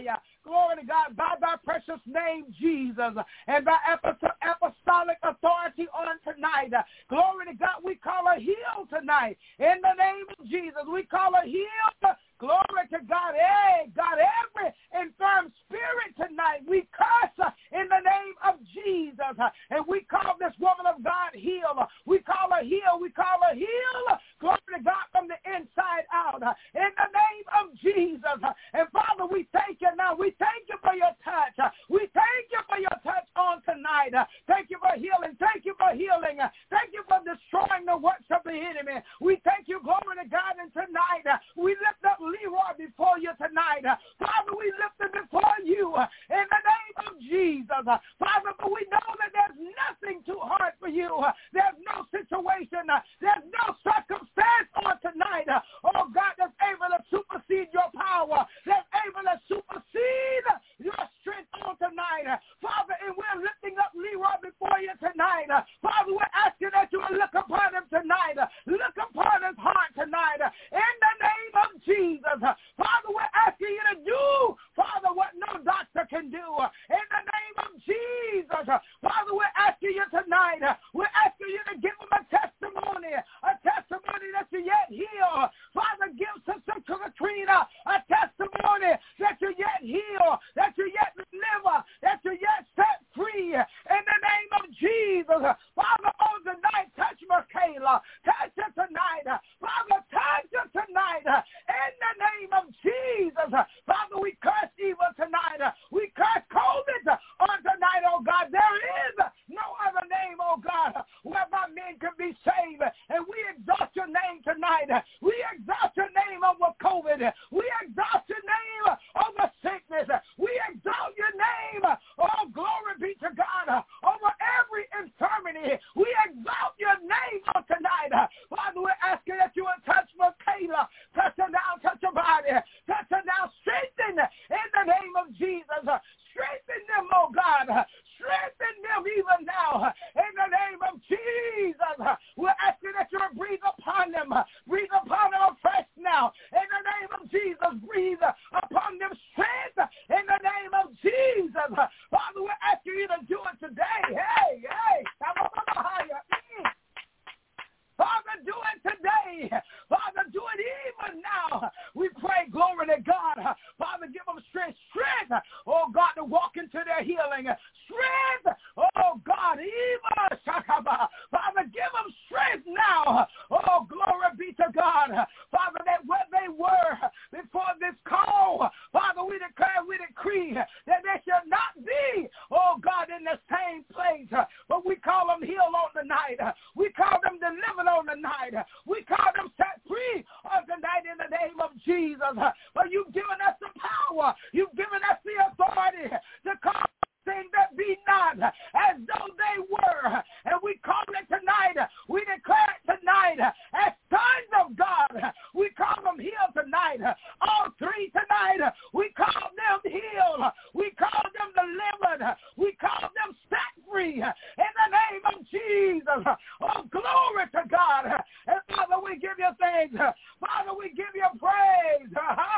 glory to God, by thy precious name, Jesus, and by apostolic authority on tonight. Glory to God, we call her healed tonight. In the name of Jesus, we call her healed. Glory to God. Hey, God, every infirm spirit tonight, we curse in the name of Jesus. And we call this woman of God healed. We call her healed. We call her healed. Glory to God from the inside out. In the name of Jesus. And Father, we thank you now. We thank you for your touch. We thank you for your touch on tonight. Thank you for healing. Thank you for healing. Thank you for destroying the works of the enemy. We thank you, glory to God, and tonight we lift up Leroy before you tonight. Father, we lift him before you in the name of Jesus. Father, but we know that there's nothing too hard for you. There's no situation. There's no circumstance on tonight, oh God, that's able to supersede your power. That's able to supersede your strength on tonight. Father, and we're lifting up Leroy before you tonight. Father, we're asking that you will look upon him tonight. Look upon his heart tonight. In the name of Jesus. Father, we're asking you to do, Father, what no doctor can do. In the name of Jesus. Father, we're asking you tonight. We're asking you to give him a testimony that you yet heal. Father, give Sister Katrina a testimony that you yet heal, that you yet deliver, that you yet set free. In the name of Jesus. Father, on tonight, touch Michaela. Touch her tonight. Father, touch her tonight. In the name of Jesus. Father, we curse evil tonight. We curse COVID on tonight, oh God. There is no other name, oh God, whereby men can be saved. And we exalt your name tonight. We exalt your name over COVID. We exalt your name over sickness. We exalt your name, oh glory be to God, over every infirmity. We exalt your name on tonight. Father, we're asking that you will touch Michaela. Touch her now, touch her body. Touch her now, strengthen in the name of Jesus. Strengthen them, oh God. Strengthen them even now. In the name of Jesus. We're asking that you will breathe upon them. Breathe upon them afresh now. In the name of Jesus. Breathe upon them strength. In the name of Jesus. Father, we're asking you to do it today. Hey. Father, do it today. Father, do it even now. We pray, glory to God. Father, give them strength, oh God, to walk into their healing. Strength, oh God, even Father, give them strength now. Oh, glory be to God. Father, that where they were before this call, Father, we declare, we decree that they shall not be, oh God, in the same place. But we call them healed on the night. We call them delivered on the night. We call them set free on the night in the name of Jesus. But you've given us the power. You've given us the authority to call things that be not as though they were. And we call it tonight. We declare it tonight as sons of God. We call them healed tonight. All three tonight. We call them healed. We call them delivered. We call them set free. In the name of Jesus. Oh, glory to God. And Father, we give you thanks. Father, we give you praise.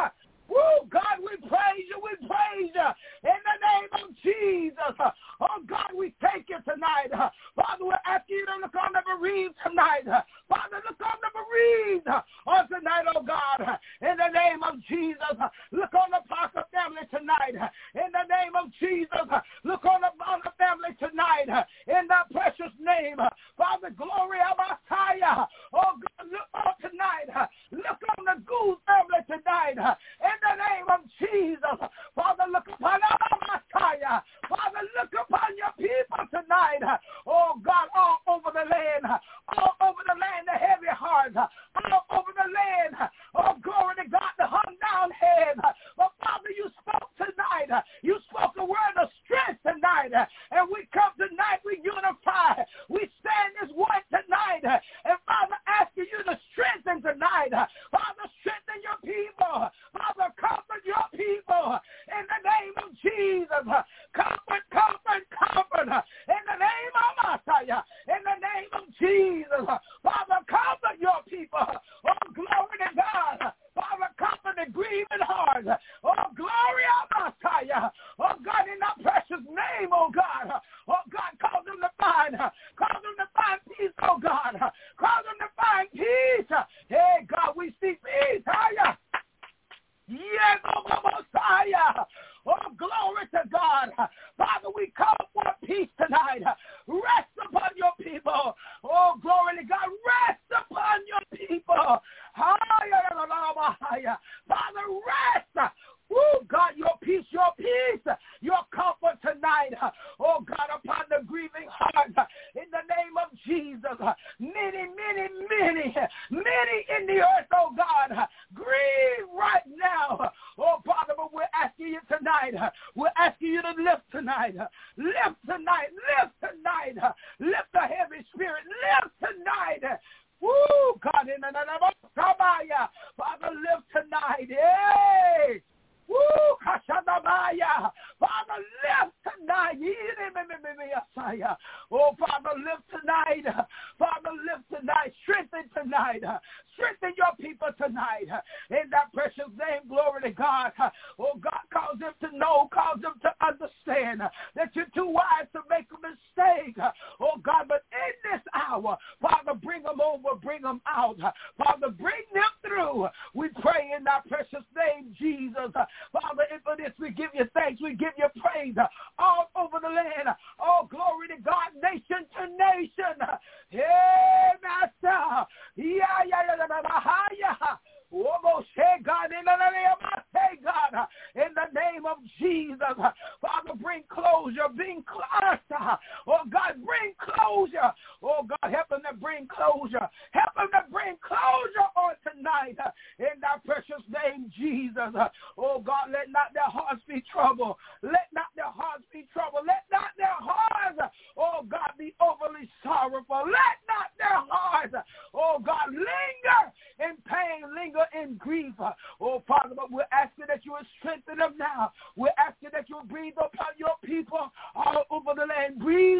Woo, God, we praise you. We praise you. In the name of Jesus. Oh, God, we thank you tonight. Father, we're asking you to look on the bereaved tonight. Father, look on the bereaved on tonight, oh God. In the name of Jesus. Look on the Parker family tonight. In the name of Jesus. Look on the Bonner family tonight. In the precious name. Father, glory of Messiah. Oh, God, look on tonight. Look on the Gould family tonight. In the name of Jesus. Father, look upon our Messiah. Father, look upon your people tonight. Oh, God, all over the land. All over the land, the heavy hearts. All over the land. Oh, glory to God, the hung down head. But, Father, you spoke tonight. You spoke a word of strength tonight. And we come tonight, we unify. We stand as one tonight. And, Father, asking you to strengthen tonight. Father, strengthen your people. Father, comfort your people in the name of Jesus. Comfort. In the name of Messiah. In the name of Jesus. Father, comfort your people. Oh, glory to God. Father, comfort the grieving heart. Oh, glory of Messiah. Messiah. Oh, glory to God. Father, we call for peace tonight. Rest upon your people. Oh, glory to God. Rest upon your people. Father, rest. Oh, God, your peace, your comfort tonight. Oh, God, upon the grieving heart. In the name of Jesus. Many, many, many, many in the earth, oh, God. Grieve right now. Oh, Father, but we're asking you tonight. We're asking you to lift tonight. Lift tonight. Lift tonight. Lift the heavy spirit. Lift tonight. Woo, God, in the name of Sabaya. Father, lift tonight. Hey. Woo, Kashanabaya. Father, lift tonight. Oh, Father, lift tonight. Father, lift tonight. Strengthen tonight. Strengthen your people tonight. In that precious name, glory to God. Oh, God, cause them to know, cause them to understand that you're too wise to make a mistake. Oh, God, but in this hour, Father, bring them over, bring them out. Father, bring them through. We pray in that precious name, Jesus. Father, and for this we give you thanks, we give you praise all over the land. Oh, glory to God, nation to nation. Hey, Master. God, in the name of Jesus, Father, bring closure, oh God, bring closure, oh God, help them to bring closure, on tonight, in that precious name, Jesus, oh God, let not their hearts be troubled, let not their hearts, oh God, be overly sorrowful, let not their hearts, oh God, linger in pain, linger in grief. Oh, Father, but we're asking that you will strengthen them now. We're asking that you will breathe upon your people all over the land. Breathe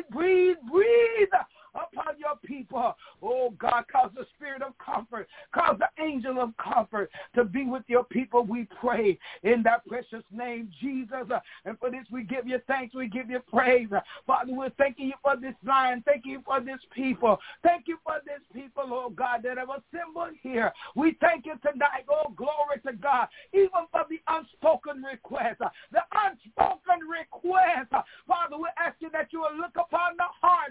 upon your people. Oh, God, cause the spirit of comfort, cause the angel of comfort to be with your people, we pray, in that precious name, Jesus. And for this, we give you thanks, we give you praise. Father, we're thanking you for this line. Thank you for this people. Thank you for this people, oh God, that have assembled here. We thank you tonight, oh glory to God, even for the unspoken request. Father, we're asking that you will look upon the heart.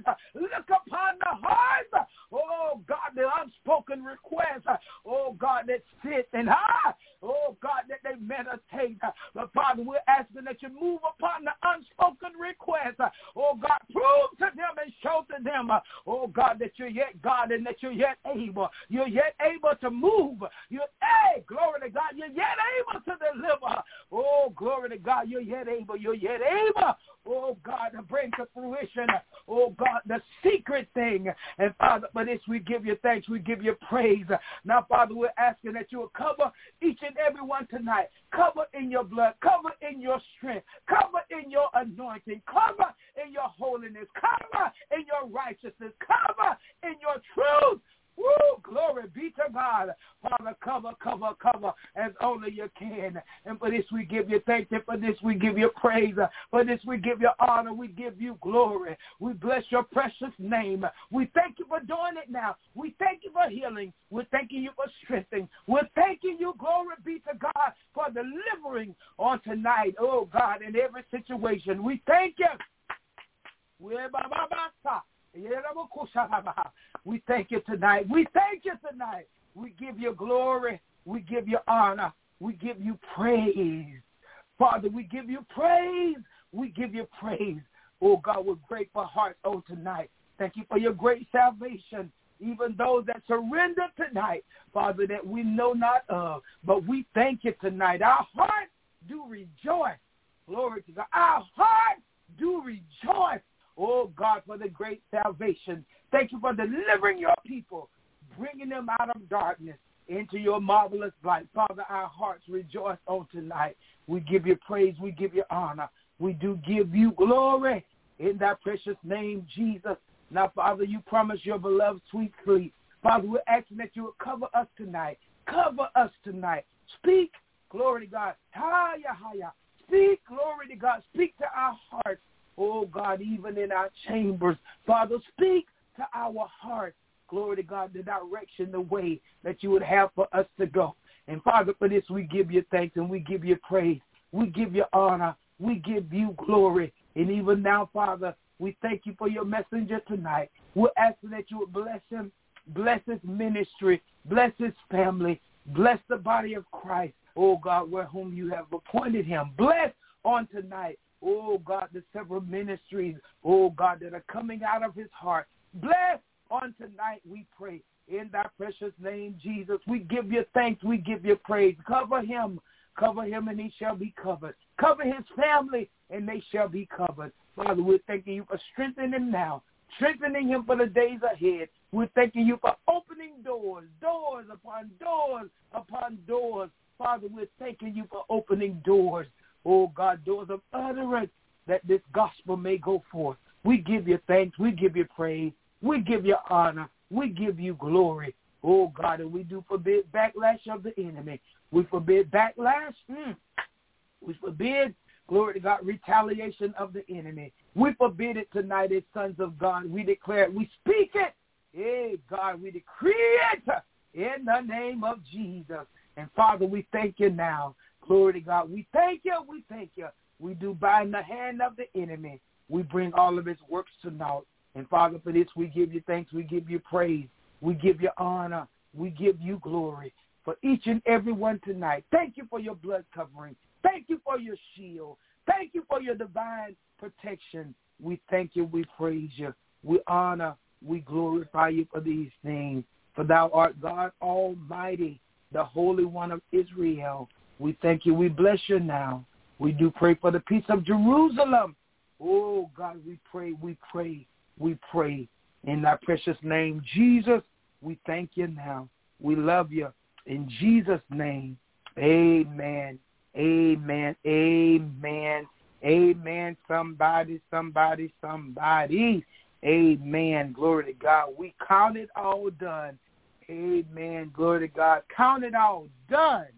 Oh God, the unspoken request. Oh God, that sit and oh God, that they meditate. But Father, we're asking that you move upon the unspoken request. Oh God, prove to them and show to them, oh God, that you're yet God and that you're yet able. You're yet able to move. Glory to God, you're yet able to deliver. Oh, glory to God, you're yet able. Oh God, to bring to fruition, oh God, the secret thing. And Father, for this we give you thanks, we give you praise. Now, Father, we're asking that you will cover each and every one tonight. Cover in your blood, cover in your strength, cover in your anointing, cover in your holiness, cover in your righteousness, cover in your truth. Woo, glory be to God. Father, cover as only you can. And for this we give you thanks, and for this we give you praise. For this we give you honor, we give you glory. We bless your precious name. We thank you for doing it now. We thank you for healing. We're thanking you for strengthening. We're thanking you, glory be to God, for delivering on tonight, oh God, in every situation. We thank you. We thank you tonight. We give you glory. We give you honor. We give you praise. Father, we give you praise. Oh, God, with grateful hearts, oh, tonight. Thank you for your great salvation. Even those that surrender tonight, Father, that we know not of. But we thank you tonight. Our hearts do rejoice. Glory to God. Our hearts do rejoice. Oh, God, for the great salvation. Thank you for delivering your people, bringing them out of darkness into your marvelous light. Father, our hearts rejoice on tonight. We give you praise. We give you honor. We do give you glory in that precious name, Jesus. Now, Father, you promise your beloved sweet sleep. Father, we're asking that you will cover us tonight. Speak, glory to God. Speak, glory to God. Speak to our hearts. Oh, God, even in our chambers. Father, speak to our hearts. Glory to God, the direction, the way that you would have for us to go. And, Father, for this we give you thanks and we give you praise. We give you honor. We give you glory. And even now, Father, we thank you for your messenger tonight. We're asking that you would bless him, bless his ministry, bless his family, bless the body of Christ, oh God, where whom you have appointed him. Bless on tonight, oh God, the several ministries, oh God, that are coming out of his heart. Bless on tonight, we pray. In thy precious name, Jesus, we give you thanks, we give you praise. Cover him and he shall be covered. Cover his family and they shall be covered. Father, we're thanking you for strengthening him now, strengthening him for the days ahead. We're thanking you for opening doors, doors upon doors upon doors. Father, we're thanking you for opening doors, oh God, doors of utterance that this gospel may go forth. We give you thanks, we give you praise, we give you honor, we give you glory, oh God, and we do forbid backlash of the enemy. We forbid backlash. We forbid, glory to God, retaliation of the enemy. We forbid it tonight as sons of God. We declare it. We speak it. Hey, God, we decree it in the name of Jesus. And, Father, we thank you now. Glory to God. We thank you. We thank you. We do bind the hand of the enemy. We bring all of his works to naught. And, Father, for this we give you thanks. We give you praise. We give you honor. We give you glory for each and every one tonight. Thank you for your blood covering. Thank you for your shield. Thank you for your divine protection. We thank you. We praise you. We honor. We glorify you for these things. For thou art God Almighty, the Holy One of Israel. We thank you. We bless you now. We do pray for the peace of Jerusalem. Oh, God, we pray, we pray, we pray. In thy precious name, Jesus, we thank you now. We love you. In Jesus' name, amen, amen, amen, amen. Somebody, somebody, somebody. Amen. Glory to God. We count it all done. Amen. Glory to God. Count it all done.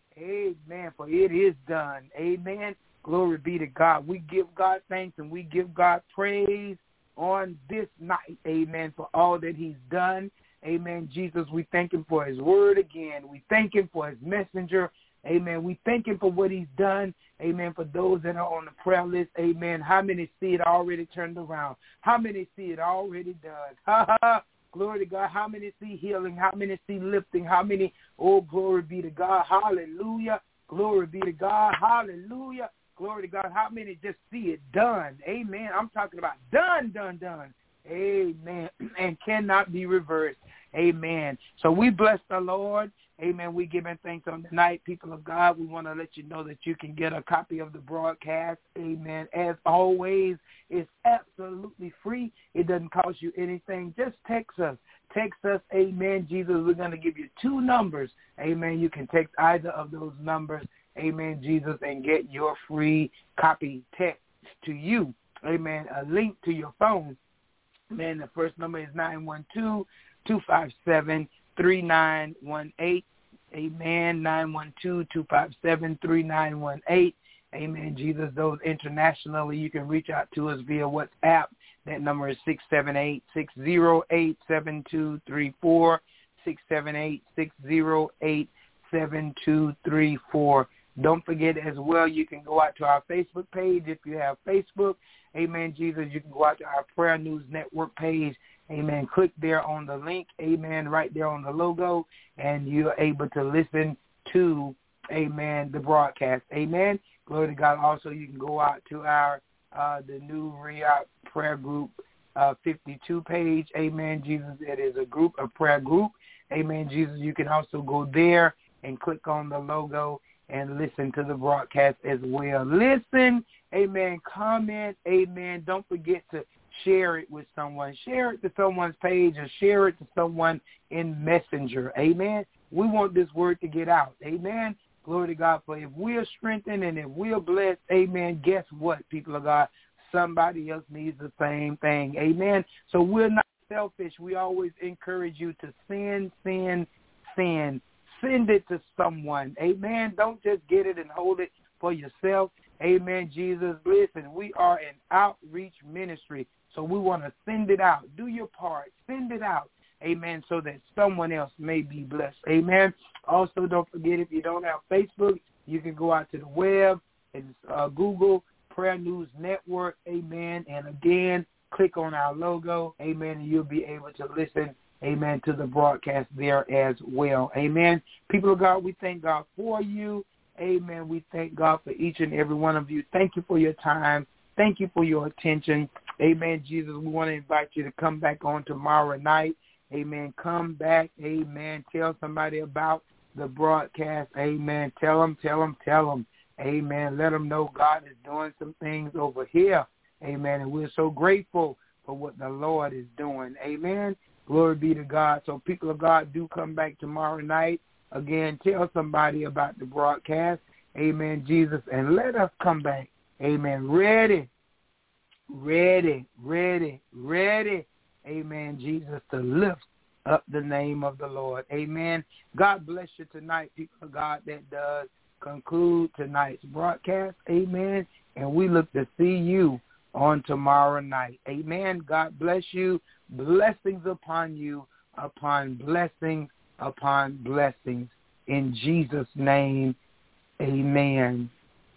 Amen. For it is done. Amen. Glory be to God. We give God thanks and we give God praise on this night. Amen. For all that he's done. Amen. Jesus, we thank him for his word again. We thank him for his messenger. Amen. We thank him for what he's done. Amen. For those that are on the prayer list. Amen. How many see it already turned around? How many see it already done? Glory to God. How many see healing? How many see lifting? How many, oh, glory be to God. Hallelujah. Glory be to God. Hallelujah. Glory to God. How many just see it done? Amen. I'm talking about done, done, done. Amen. And cannot be reversed. Amen. So we bless the Lord. Amen. We give him thanks on tonight, people of God. We want to let you know that you can get a copy of the broadcast. Amen. As always, it's absolutely free. It doesn't cost you anything. Just text us. Text us, amen, Jesus. We're going to give you 2 numbers. Amen. You can text either of those numbers, amen, Jesus, and get your free copy text to you. Amen. A link to your phone. Man, the first number is 912-257-3918. Amen. 912-257-3918. Amen. Jesus, those internationally, you can reach out to us via WhatsApp. That number is 678-608-7234. 678-608-7234. Don't forget as well, you can go out to our Facebook page if you have Facebook. Amen, Jesus. You can go out to our Prayer News Network page. Amen. Click there on the link. Amen. Right there on the logo. And you're able to listen to, amen, the broadcast. Amen. Glory to God. Also, you can go out to our the new Riyadh Prayer Group 52 page. Amen, Jesus. It is a group, a prayer group. Amen, Jesus. You can also go there and click on the logo and listen to the broadcast as well. Listen, amen, comment, amen. Don't forget to share it with someone. Share it to someone's page or share it to someone in Messenger. Amen. We want this word to get out. Amen. Glory to God. For if we are strengthened and if we are blessed, amen, guess what, people of God? Somebody else needs the same thing. Amen. So we're not selfish. We always encourage you to send. Send it to someone. Amen. Don't just get it and hold it for yourself. Amen, Jesus. Listen, we are an outreach ministry, so we want to send it out. Do your part. Send it out. Amen, so that someone else may be blessed. Amen.
Also, don't forget, if you don't have Facebook, you can go out to the web and Google Prayer News Network, amen. And again, click on our logo, amen, and you'll be able to listen, amen, to the broadcast there as well, amen. People of God, we thank God for you, amen. We thank God for each and every one of you. Thank you for your time. Thank you for your attention, amen. Jesus, we want to invite you to come back on tomorrow night, amen. Come back, amen. Tell somebody about the broadcast, amen. Tell them, amen. Let them know God is doing some things over here, amen. And we're so grateful for what the Lord is doing, amen. Glory be to God. So people of God, do come back tomorrow night. Again, tell somebody about the broadcast, amen, Jesus, and let us come back, amen, ready, amen, Jesus, to lift up the name of the Lord, amen. God bless you tonight, people of God. That does conclude tonight's broadcast, amen, and we look to see you on tomorrow night, amen. God bless you. Blessings upon you, upon blessings, in Jesus' name, amen.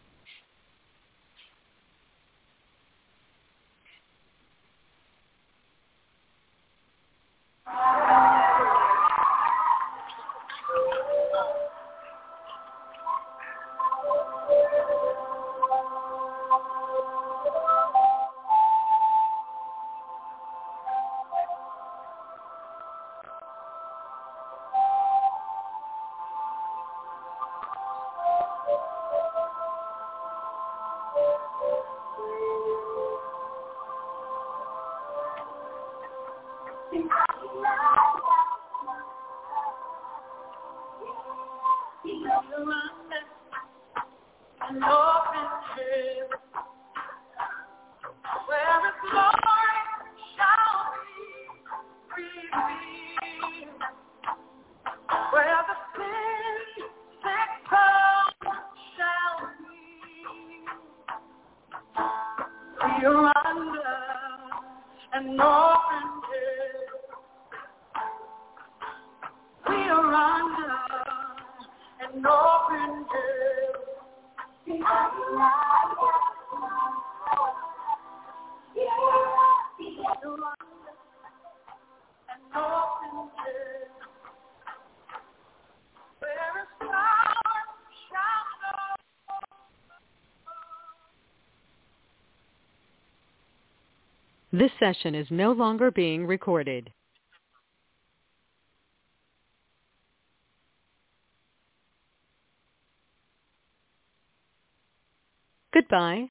This session is no longer being recorded. Goodbye.